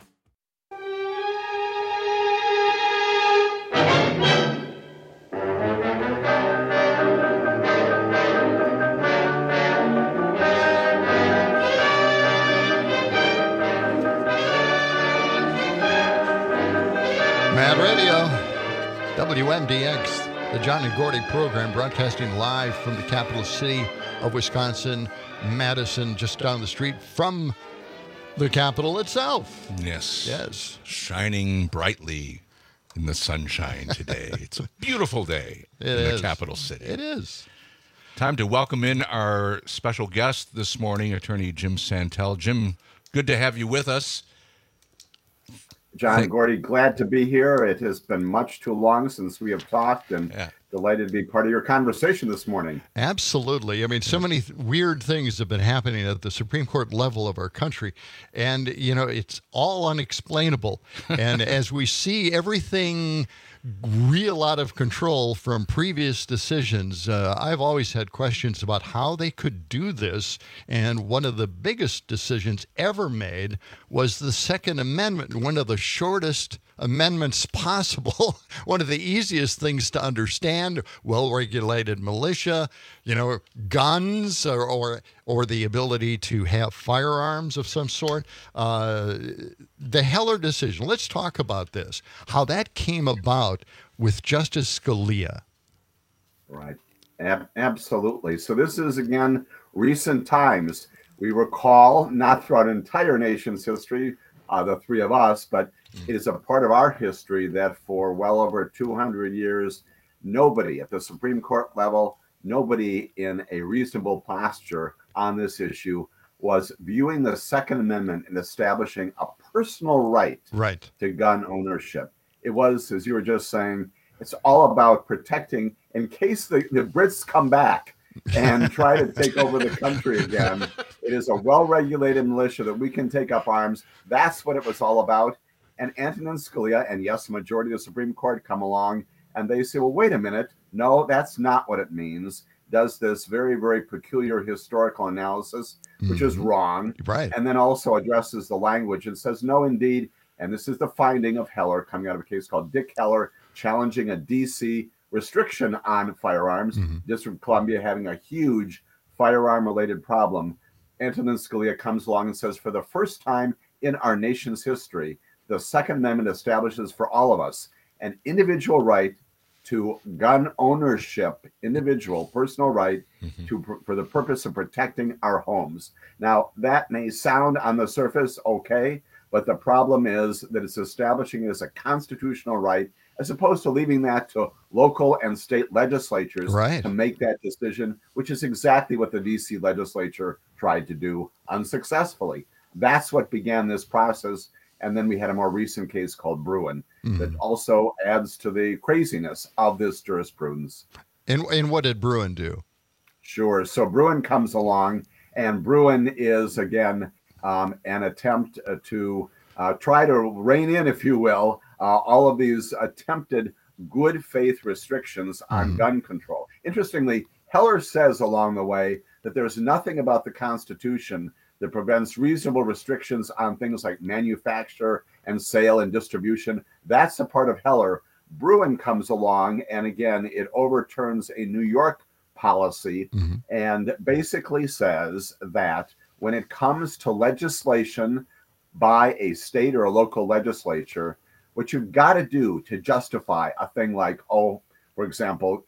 S16: Radio, WMDX, the John and Gordy program, broadcasting live from the capital city of Wisconsin, Madison, just down the street from the capital itself.
S17: Yes.
S16: Yes.
S17: Shining brightly in the sunshine today. It's a beautiful day the capital city.
S16: It is.
S17: Time to welcome in our special guest this morning, Attorney Jim Santel. Jim, good to have you with us.
S5: John Gordy, glad to be here. It has been much too long since we have talked, and delighted to be part of your conversation this morning.
S16: Absolutely. I mean, so many weird things have been happening at the Supreme Court level of our country, and, you know, it's all unexplainable. And as we see everything real out of control from previous decisions, I've always had questions about how they could do this. And one of the biggest decisions ever made was the Second Amendment, one of the shortest amendments possible, one of the easiest things to understand, well-regulated militia, you know, guns, or the ability to have firearms of some sort. The Heller decision, let's talk about this, how that came about with Justice Scalia.
S5: Right. Absolutely. So this is, again, recent times. We recall, not throughout an entire nation's history, the three of us, but it is a part of our history that for well over 200 years, nobody at the Supreme Court level, nobody in a reasonable posture on this issue was viewing the Second Amendment and establishing a personal right to gun ownership. It was, as you were just saying, it's all about protecting in case the Brits come back and try to take over the country again. It is a well-regulated militia that we can take up arms. That's what it was all about. And Antonin Scalia and, yes, the majority of the Supreme Court come along and they say, well, wait a minute. No, that's not what it means. Does this very, very peculiar historical analysis, which is wrong.
S16: Right.
S5: And then also addresses the language and says, no, indeed. And this is the finding of Heller coming out of a case called Dick Heller, challenging a D.C. restriction on firearms. District of Columbia having a huge firearm-related problem. Antonin Scalia comes along and says, for the first time in our nation's history, the Second Amendment establishes for all of us an individual right to gun ownership, individual personal right for the purpose of protecting our homes. Now, that may sound on the surface okay, but the problem is that it's establishing it as a constitutional right, as opposed to leaving that to local and state legislatures to make that decision, which is exactly what the D.C. legislature tried to do unsuccessfully. That's what began this process. And then we had a more recent case called Bruen that also adds to the craziness of this jurisprudence.
S16: And what did Bruen do?
S5: Sure. So Bruen comes along, and Bruen is, again, an attempt to try to rein in, if you will, all of these attempted good faith restrictions on gun control. Interestingly, Heller says along the way that there's nothing about the Constitution that prevents reasonable restrictions on things like manufacture and sale and distribution. That's a part of Heller. Bruen comes along, and again, it overturns a New York policy and basically says that when it comes to legislation by a state or a local legislature, what you've got to do to justify a thing like, for example,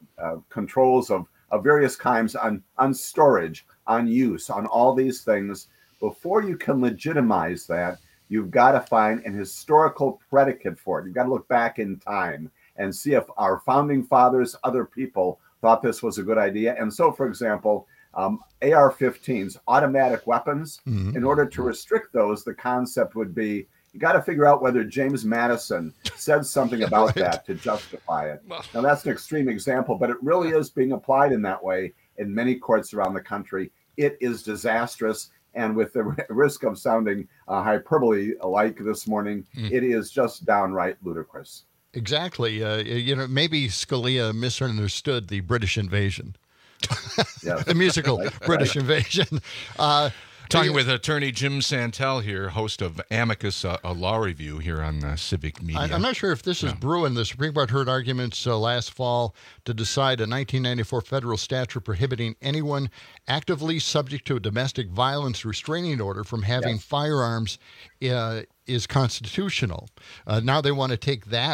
S5: controls of various kinds on storage, on use, on all these things, before you can legitimize that, you've got to find an historical predicate for it. You've got to look back in time and see if our founding fathers, other people, thought this was a good idea. And so, for example, AR-15s, automatic weapons, in order to restrict those, the concept would be, you got to figure out whether James Madison said something about that to justify it. Now, that's an extreme example, but it really is being applied in that way in many courts around the country. It is disastrous. And with the risk of sounding hyperbole like this morning, it is just downright ludicrous.
S16: Exactly. Maybe Scalia misunderstood the British invasion. The musical British invasion.
S17: Talking with attorney Jim Santel here, host of Amicus, a law review here on Civic Media.
S16: I'm not sure if this is Bruen. The Supreme Court heard arguments last fall to decide a 1994 federal statute prohibiting anyone actively subject to a domestic violence restraining order from having firearms is constitutional. Now they want to take that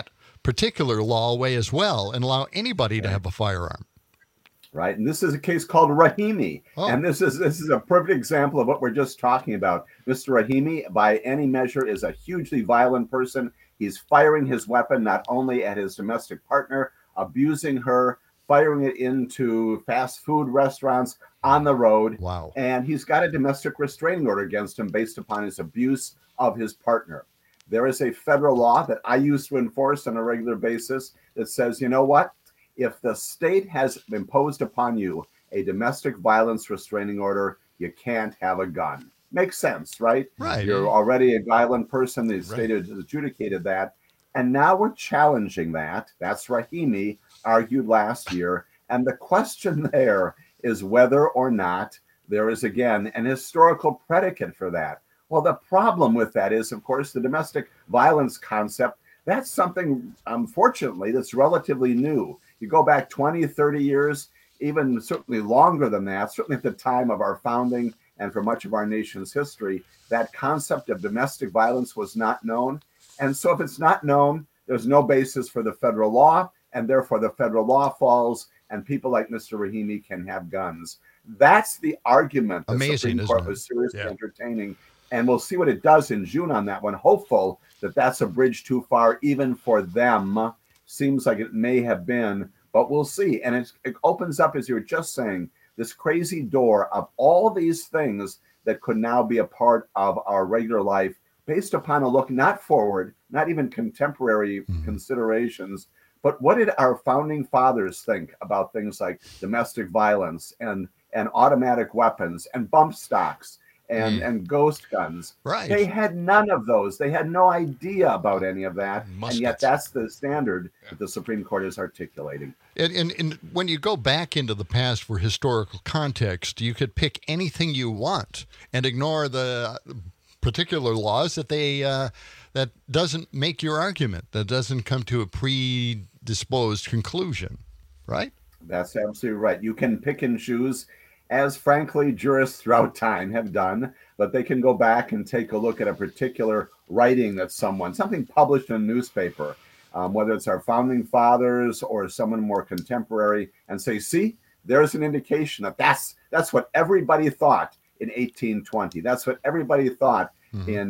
S16: particular law away as well and allow anybody to have a firearm.
S5: Right, and this is a case called Rahimi, and this is a perfect example of what we're just talking about. Mr. Rahimi, by any measure, is a hugely violent person. He's firing his weapon not only at his domestic partner, abusing her, firing it into fast food restaurants on the road.
S16: Wow.
S5: And he's got a domestic restraining order against him based upon his abuse of his partner. There is a federal law that I use to enforce on a regular basis that says, you know what? If the state has imposed upon you a domestic violence restraining order, you can't have a gun. Makes sense, right?
S16: Right.
S5: You're already a violent person. The state has adjudicated that. And now we're challenging that. That's Rahimi argued last year. And the question there is whether or not there is, again, an historical predicate for that. Well, the problem with that is, of course, the domestic violence concept. That's something, unfortunately, that's relatively new. You go back 20, 30 years, even certainly longer than that, certainly at the time of our founding and for much of our nation's history, that concept of domestic violence was not known. And so if it's not known, there's no basis for the federal law, and therefore the federal law falls, and people like Mr. Rahimi can have guns. That's the argument the
S16: Amazing,
S5: Supreme Court
S16: isn't it?
S5: was seriously entertaining. And we'll see what it does in June on that one. Hopeful that that's a bridge too far, even for them. Seems like it may have been, but we'll see. And it opens up, as you were just saying, this crazy door of all these things that could now be a part of our regular life based upon a look not forward, not even contemporary considerations, but what did our founding fathers think about things like domestic violence and automatic weapons and bump stocks and ghost guns?
S16: Right.
S5: They had none of those. They had no idea about any of that. And yet that's the standard that the Supreme Court is articulating.
S16: And when you go back into the past for historical context, you could pick anything you want and ignore the particular laws that that doesn't make your argument, that doesn't come to a predisposed conclusion, right?
S5: That's absolutely right. You can pick and choose, as frankly jurists throughout time have done, but they can go back and take a look at a particular writing that something published in a newspaper, whether it's our founding fathers or someone more contemporary, and say, see, there's an indication that that's what everybody thought in 1820. That's what everybody thought in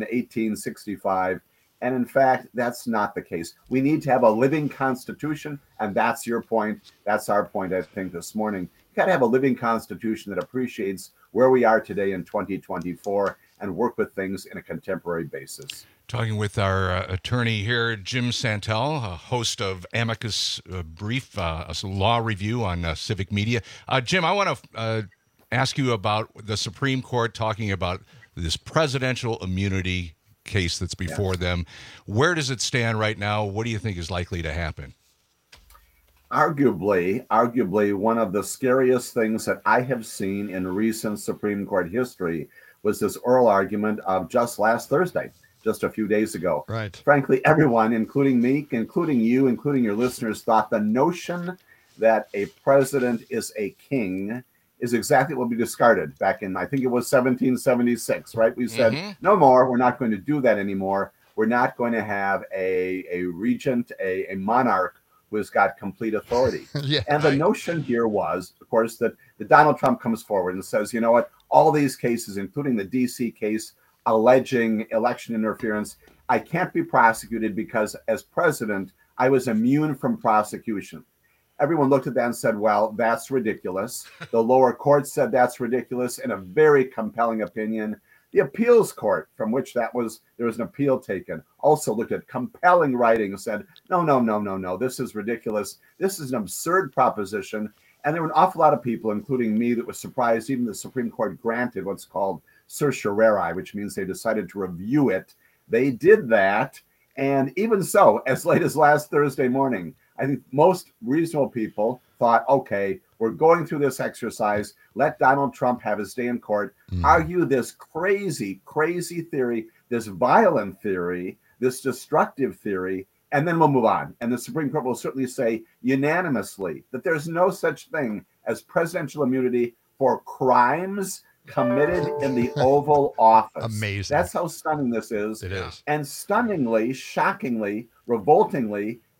S5: 1865. And in fact, that's not the case. We need to have a living constitution, and that's your point. That's our point, I think, this morning. You got to have a living constitution that appreciates where we are today in 2024 and work with things in a contemporary basis.
S17: Talking with our attorney here, Jim Santel, host of Amicus Brief, a law review on civic media. Jim, I want to ask you about the Supreme Court talking about this presidential immunity case that's before them. Where does it stand right now? What do you think is likely to happen?
S5: Arguably, one of the scariest things that I have seen in recent Supreme Court history was this oral argument of just last Thursday, just a few days ago.
S16: Right.
S5: Frankly, everyone, including me, including you, including your listeners, thought the notion that a president is a king is exactly what we discarded back in, I think it was 1776, right? We said, no more, we're not going to do that anymore. We're not going to have a regent, a monarch who has got complete authority. And the notion here was, of course, that Donald Trump comes forward and says, you know what, all these cases, including the DC case alleging election interference, I can't be prosecuted because as president, I was immune from prosecution. Everyone looked at that and said, well, that's ridiculous. The lower court said that's ridiculous in a very compelling opinion. The appeals court, from which there was an appeal taken, also looked at compelling writing and said, no, this is ridiculous. This is an absurd proposition. And there were an awful lot of people, including me, that was surprised even the Supreme Court granted what's called certiorari, which means they decided to review it. They did that. And even so, as late as last Thursday morning, I think most reasonable people thought, okay, we're going through this exercise. Let Donald Trump have his day in court, argue this crazy theory, this violent theory, this destructive theory, and then we'll move on. And the Supreme Court will certainly say unanimously that there's no such thing as presidential immunity for crimes committed in the Oval Office.
S16: Amazing.
S5: That's how stunning this is.
S16: It is.
S5: And stunningly, shockingly, revoltingly,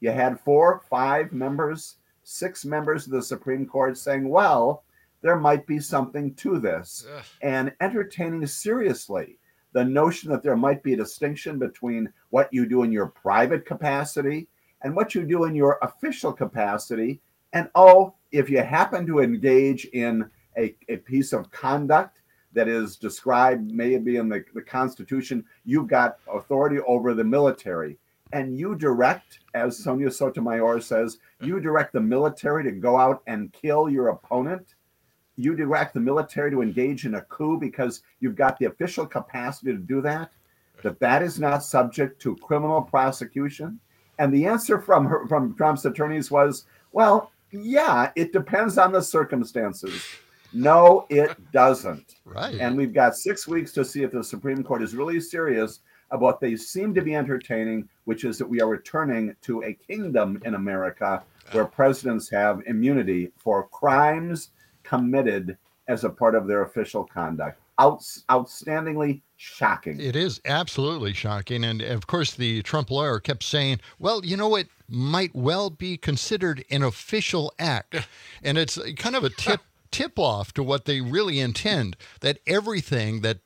S5: you had 4, 5 members, 6 members of the Supreme Court saying, well, there might be something to this, and entertaining seriously the notion that there might be a distinction between what you do in your private capacity and what you do in your official capacity. And if you happen to engage in a piece of conduct that is described maybe in the Constitution, you've got authority over the military. And you direct, as Sonia Sotomayor says, you direct the military to go out and kill your opponent. You direct the military to engage in a coup because you've got the official capacity to do that, that is not subject to criminal prosecution. And the answer from Trump's attorneys was, well, yeah, it depends on the circumstances. No, it doesn't.
S16: Right.
S5: And we've got 6 weeks to see if the Supreme Court is really serious about what they seem to be entertaining, which is that we are returning to a kingdom in America where presidents have immunity for crimes committed as a part of their official conduct. Outstandingly shocking.
S16: It is absolutely shocking. And of course, the Trump lawyer kept saying, well, you know, it might well be considered an official act. And it's kind of a tip off to what they really intend, that everything that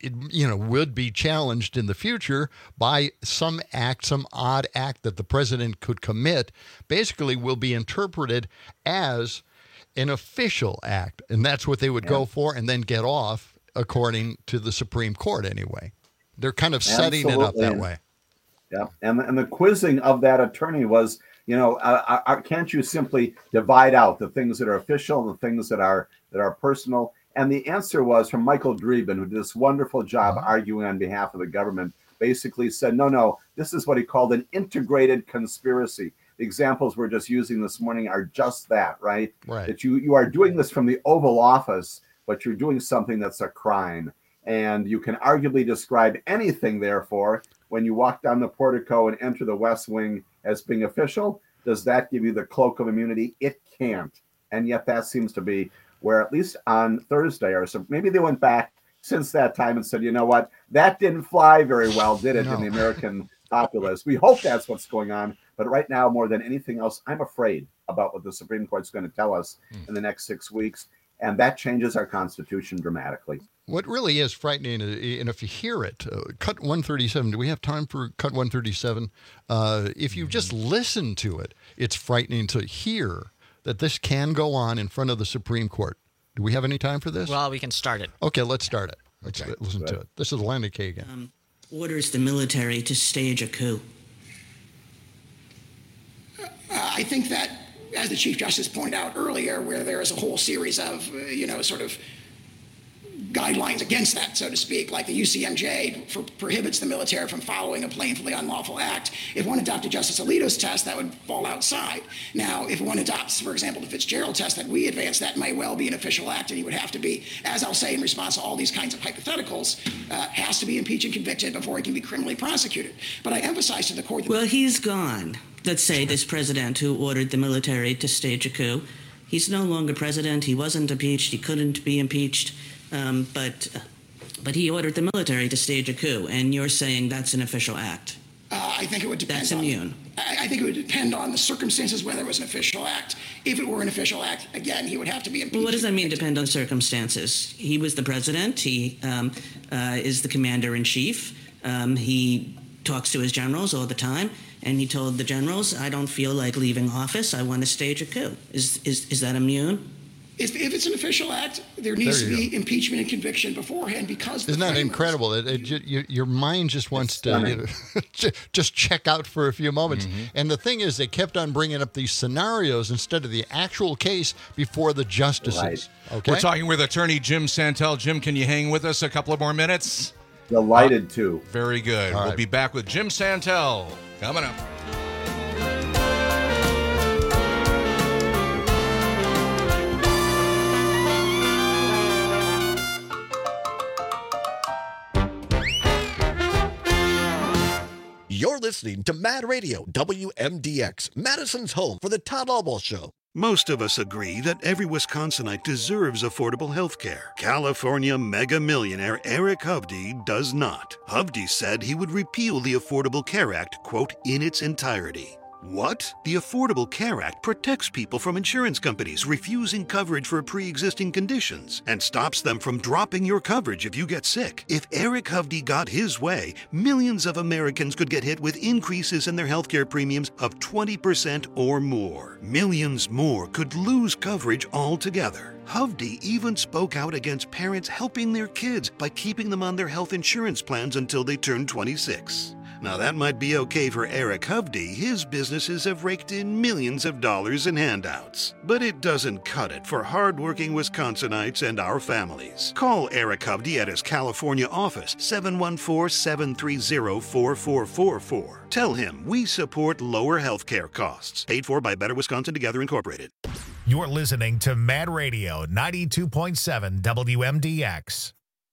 S16: would be challenged in the future by some odd act that the president could commit, basically will be interpreted as an official act. And that's what they would go for and then get off, according to the Supreme Court anyway. They're kind of setting it up that way.
S5: Yeah. And the quizzing of that attorney was, can't you simply divide out the things that are official and the things that are personal? And the answer was from Michael Dreeben, who did this wonderful job arguing on behalf of the government, basically said, no, this is what he called an integrated conspiracy. The examples we're just using this morning are just that, right? That you are doing this from the Oval Office, but you're doing something that's a crime. And you can arguably describe anything, therefore, when you walk down the portico and enter the West Wing as being official. Does that give you the cloak of immunity? It can't. And yet that seems to be where, at least on Thursday, or so, maybe they went back since that time and said, you know what, that didn't fly very well, did it, in the American populace? We hope that's what's going on. But right now, more than anything else, I'm afraid about what the Supreme Court's going to tell us in the next 6 weeks. And that changes our Constitution dramatically.
S16: What really is frightening, and if you hear it, Cut 137, do we have time for Cut 137? If you just listen to it, it's frightening to hear that this can go on in front of the Supreme Court. Do we have any time for this?
S3: Well, we can start it.
S16: Okay, let's start it. Let's listen to it. This is Lenny Kagan.
S7: Orders the military to stage a coup.
S8: I think that, as the Chief Justice pointed out earlier, where there is a whole series of, sort of guidelines against that, so to speak, like the UCMJ prohibits the military from following a plainly unlawful act. If one adopted Justice Alito's test, that would fall outside. Now, if one adopts, for example, the Fitzgerald test that we advanced, that may well be an official act, and he would have to be, as I'll say in response to all these kinds of hypotheticals, has to be impeached and convicted before he can be criminally prosecuted. But I emphasize to the court that—
S7: Well, he's gone. Let's say this president who ordered the military to stage a coup. He's no longer president. He wasn't impeached. He couldn't be impeached. But he ordered the military to stage a coup, and you're saying that's an official act.
S8: I think it would depend.
S7: That's immune.
S8: I think it would depend on the circumstances whether it was an official act. If it were an official act, again, he would have to be impeached.
S7: Well, what does that mean, depend on circumstances? He was the president. He is the commander-in-chief. He talks to his generals all the time, and he told the generals, I don't feel like leaving office. I want to stage a coup. Is that immune?
S8: If it's an official act, there needs to be impeachment and conviction beforehand because—
S16: Isn't that incredible? Your mind just wants to just check out for a few moments. Mm-hmm. And the thing is, they kept on bringing up these scenarios instead of the actual case before the justices.
S5: Right.
S16: Okay?
S17: We're talking with attorney Jim Santel. Jim, can you hang with us a couple of more minutes?
S5: Delighted to.
S17: Very good.
S16: All right.
S17: We'll be back with Jim Santel coming up.
S9: You're listening to Mad Radio, WMDX, Madison's home for the Todd Albaugh Show.
S10: Most of us agree that every Wisconsinite deserves affordable health care. California mega millionaire Eric Hovde does not. Hovde said he would repeal the Affordable Care Act, quote, in its entirety. What? The Affordable Care Act protects people from insurance companies refusing coverage for pre-existing conditions and stops them from dropping your coverage if you get sick. If Eric Hovde got his way, millions of Americans could get hit with increases in their healthcare premiums of 20% or more. Millions more could lose coverage altogether. Hovde even spoke out against parents helping their kids by keeping them on their health insurance plans until they turn 26. Now that might be okay for Eric Hovde. His businesses have raked in millions of dollars in handouts. But it doesn't cut it for hardworking Wisconsinites and our families. Call Eric Hovde at his California office, 714-730-4444. Tell him we support lower healthcare costs. Paid for by Better Wisconsin Together Incorporated.
S1: You're listening to Mad Radio 92.7 WMDX.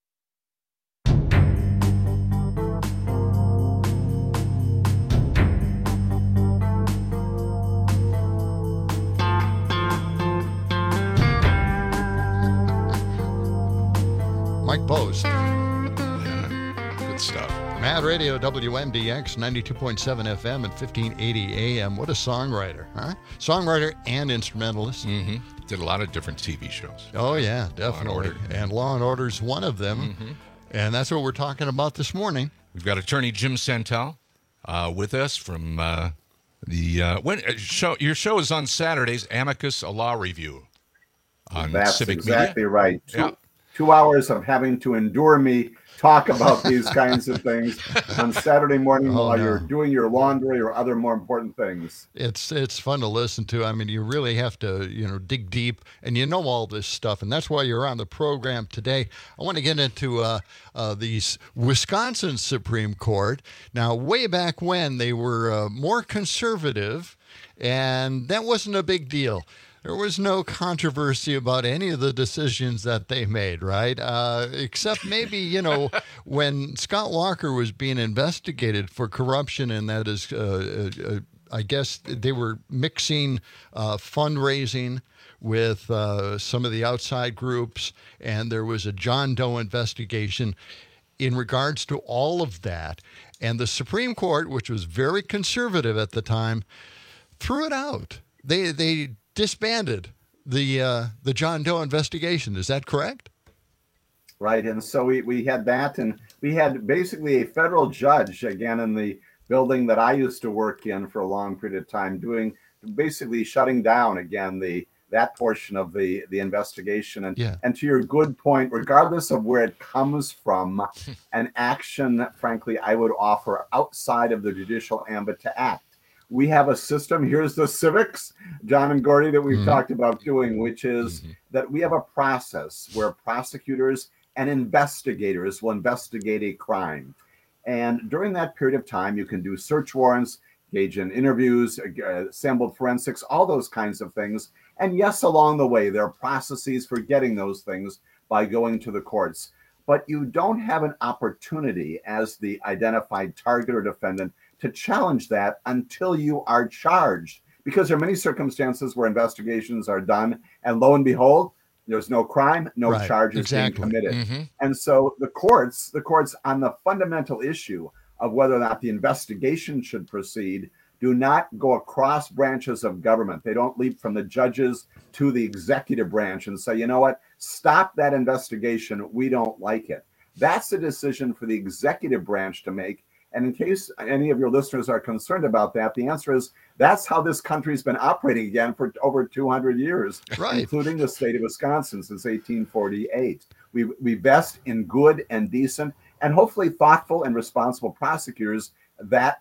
S16: Mike Post.
S17: Yeah, good stuff.
S16: Mad Radio WMDX 92.7 FM and 1580 AM. What a songwriter, huh? Songwriter and instrumentalist.
S17: Mm-hmm. Did a lot of different TV shows.
S16: Oh, yeah, definitely. And Law and Order's one of them. Mm-hmm. And that's what we're talking about this morning.
S17: We've got attorney Jim Santel with us from your show is on Saturdays, Amicus, a law review on
S5: That's
S17: Civic
S5: exactly
S17: Media.
S5: Right.
S17: Yeah.
S5: 2 hours of having to endure me talk about these kinds of things on Saturday morning while you're doing your laundry or other more important things.
S16: It's fun to listen to. I mean, you really have to, dig deep, and you know all this stuff, and that's why you're on the program today. I want to get into these Wisconsin Supreme Court. Now, way back when, they were more conservative, and that wasn't a big deal. There was no controversy about any of the decisions that they made, right? Except maybe, when Scott Walker was being investigated for corruption, and that is, I guess they were mixing fundraising with some of the outside groups, and there was a John Doe investigation in regards to all of that. And the Supreme Court, which was very conservative at the time, threw it out. They disbanded the John Doe investigation. Is that correct?
S5: Right. And so we had that, and we had basically a federal judge, again, in the building that I used to work in for a long period of time, basically shutting down, again, that portion of the investigation. And to your good point, regardless of where it comes from, an action, frankly, I would offer outside of the judicial ambit to act. We have a system, here's the civics, John and Gordy, that we've talked about doing, which is that we have a process where prosecutors and investigators will investigate a crime. And during that period of time, you can do search warrants, engage in interviews, assembled forensics, all those kinds of things. And yes, along the way, there are processes for getting those things by going to the courts. But you don't have an opportunity as the identified target or defendant to challenge that until you are charged, because there are many circumstances where investigations are done and lo and behold, there's no crime, no charges being committed. And so the courts on the fundamental issue of whether or not the investigation should proceed do not go across branches of government. They don't leap from the judges to the executive branch and say, you know what, stop that investigation. We don't like it. That's a decision for the executive branch to make. And in case any of your listeners are concerned about that, the answer is that's how this country's been operating again for over 200 years, including the state of Wisconsin since 1848. We vest in good and decent and hopefully thoughtful and responsible prosecutors that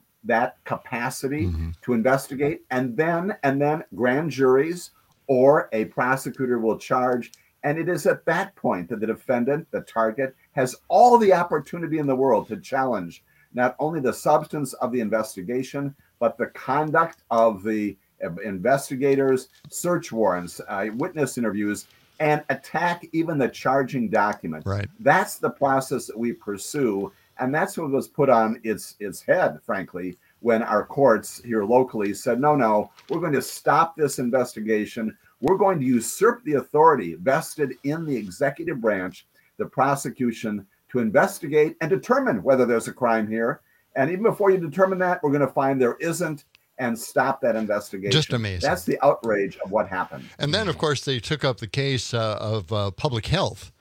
S5: capacity to investigate, and then grand juries or a prosecutor will charge. And it is at that point that the defendant, the target, has all the opportunity in the world to challenge not only the substance of the investigation, but the conduct of the investigators, search warrants, witness interviews, and attack even the charging document.
S16: Right.
S5: That's the process that we pursue. And that's what was put on its head, frankly, when our courts here locally said, no, we're going to stop this investigation. We're going to usurp the authority vested in the executive branch, the prosecution, to investigate and determine whether there's a crime here. And even before you determine that, we're going to find there isn't. and stop that investigation.
S16: Just amazing.
S5: That's the outrage of what happened.
S16: And then, of course, they took up the case of public health.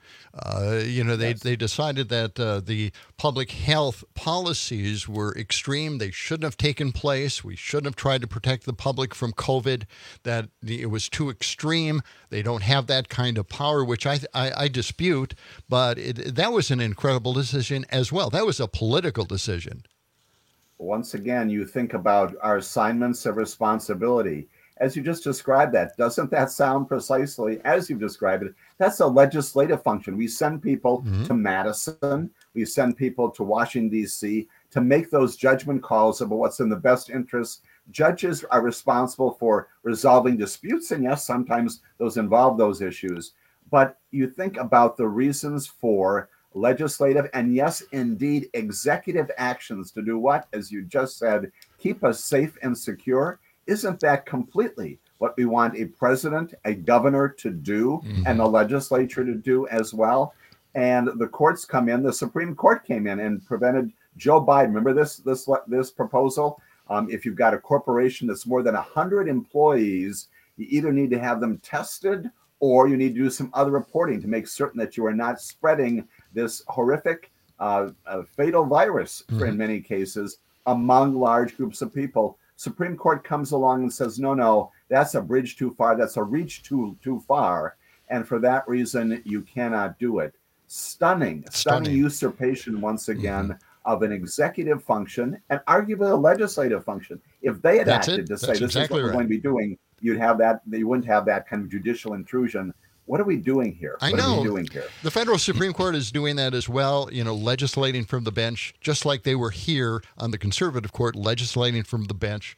S16: They decided that the public health policies were extreme. They shouldn't have taken place. We shouldn't have tried to protect the public from COVID, that it was too extreme. They don't have that kind of power, which I dispute. But that was an incredible decision as well. That was a political decision.
S5: Once again, you think about our assignments of responsibility. As you just described that, doesn't that sound precisely as you've described it? That's a legislative function. We send people to Madison. We send people to Washington, D.C. to make those judgment calls about what's in the best interest. Judges are responsible for resolving disputes, and yes, sometimes those involve those issues. But you think about the reasons for legislative and, yes, indeed, executive actions to do what? As you just said, keep us safe and secure. Isn't that completely what we want a president, a governor to do, and the legislature to do as well? And the courts come in. The Supreme Court came in and prevented Joe Biden. Remember this proposal? If you've got a corporation that's more than 100 employees, you either need to have them tested or you need to do some other reporting to make certain that you are not spreading this horrific, fatal virus, in many cases, among large groups of people. Supreme Court comes along and says, no, that's a bridge too far. That's a reach too far. And for that reason, you cannot do it. Stunning usurpation, once again, of an executive function and arguably a legislative function. If they had acted to say this is what we're going to be doing, you wouldn't have that kind of judicial intrusion. What are we doing here? What are we doing here?
S16: The federal Supreme Court is doing that as well, legislating from the bench, just like they were here on the conservative court, legislating from the bench.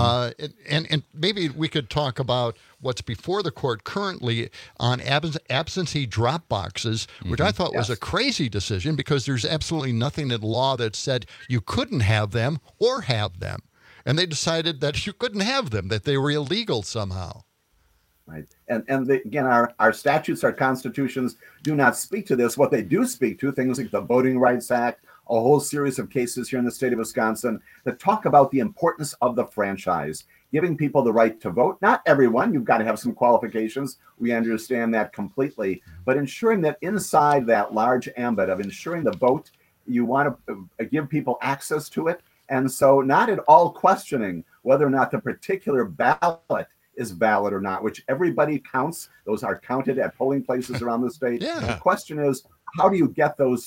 S16: And maybe we could talk about what's before the court currently on absentee drop boxes, which I thought was a crazy decision because there's absolutely nothing in law that said you couldn't have them or have them. And they decided that you couldn't have them, that they were illegal somehow.
S5: Right. Again, our statutes, our constitutions do not speak to this. What they do speak to, things like the Voting Rights Act, a whole series of cases here in the state of Wisconsin that talk about the importance of the franchise, giving people the right to vote. Not everyone, you've got to have some qualifications. We understand that completely. But ensuring that inside that large ambit of ensuring the vote, you want to give people access to it. And so not at all questioning whether or not the particular ballot is valid or not, which everybody counts. Those are counted at polling places around the state. The question is, how do you get those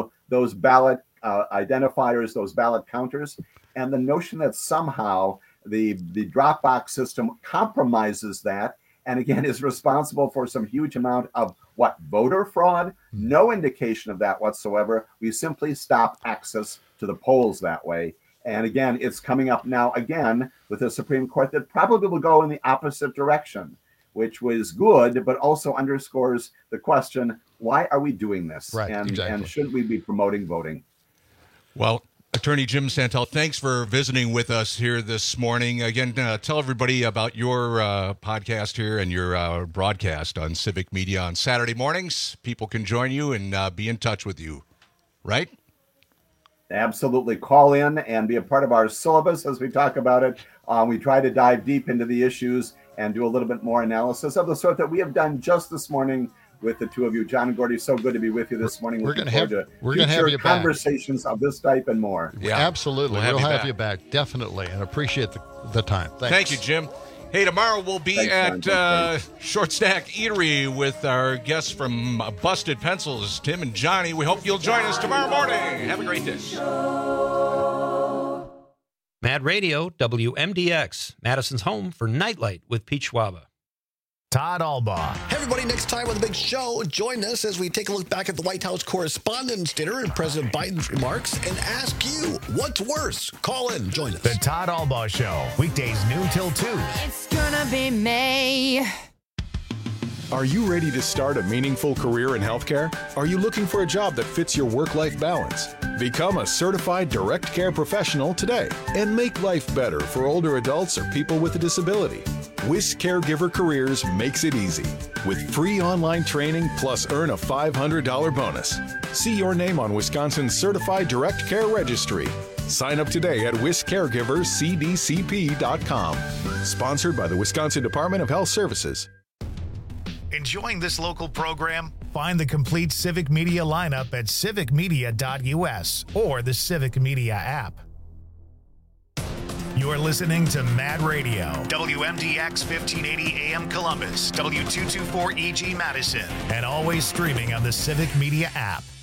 S5: ballot identifiers, those ballot counters? And the notion that somehow the drop box system compromises that, and again, is responsible for some huge amount of voter fraud, no indication of that whatsoever. We simply stop access to the polls that way. And again, it's coming up now again with the Supreme Court that probably will go in the opposite direction, which was good, but also underscores the question, why are we doing this?
S17: Right,
S5: and shouldn't we be promoting voting?
S17: Well, Attorney Jim Santel, thanks for visiting with us here this morning. Again, tell everybody about your podcast here and your broadcast on Civic Media on Saturday mornings. People can join you and be in touch with you, right?
S5: Absolutely. Call in and be a part of our syllabus as we talk about it. We try to dive deep into the issues and do a little bit more analysis of the sort that we have done just this morning with the two of you. John and Gordy, so good to be with you this morning.
S16: We're going to have you back.
S5: Conversations of this type and more.
S16: Yeah, absolutely. We'll have you back, definitely, and appreciate the time. Thanks.
S17: Thank you, Jim. Hey, tomorrow we'll be at Short Stack Eatery with our guests from Busted Pencils, Tim and Johnny. We hope you'll join us tomorrow morning. Have a great day.
S14: Mad Radio, WMDX, Madison's home for Nightlight with Pete Schwaba.
S1: Todd Albaugh.
S9: Hey, everybody, next time on The Big Show, join us as we take a look back at the White House Correspondents' Dinner and President Biden's remarks and ask you, what's worse? Call in, join us.
S1: The Todd Albaugh Show, weekdays noon till 2.
S11: It's gonna be May.
S27: Are you ready to start a meaningful career in healthcare? Are you looking for a job that fits your work-life balance? Become a certified direct care professional today and make life better for older adults or people with a disability. WIS Caregiver Careers makes it easy with free online training plus earn a $500 bonus. See your name on Wisconsin's Certified Direct Care Registry. Sign up today at wiscaregiverscdcp.com. Sponsored by the Wisconsin Department of Health Services.
S1: Enjoying this local program? Find the complete Civic Media lineup at civicmedia.us or the Civic Media app. You're listening to Mad Radio, WMDX 1580 AM Columbus, W224EG Madison, and always streaming on the Civic Media app.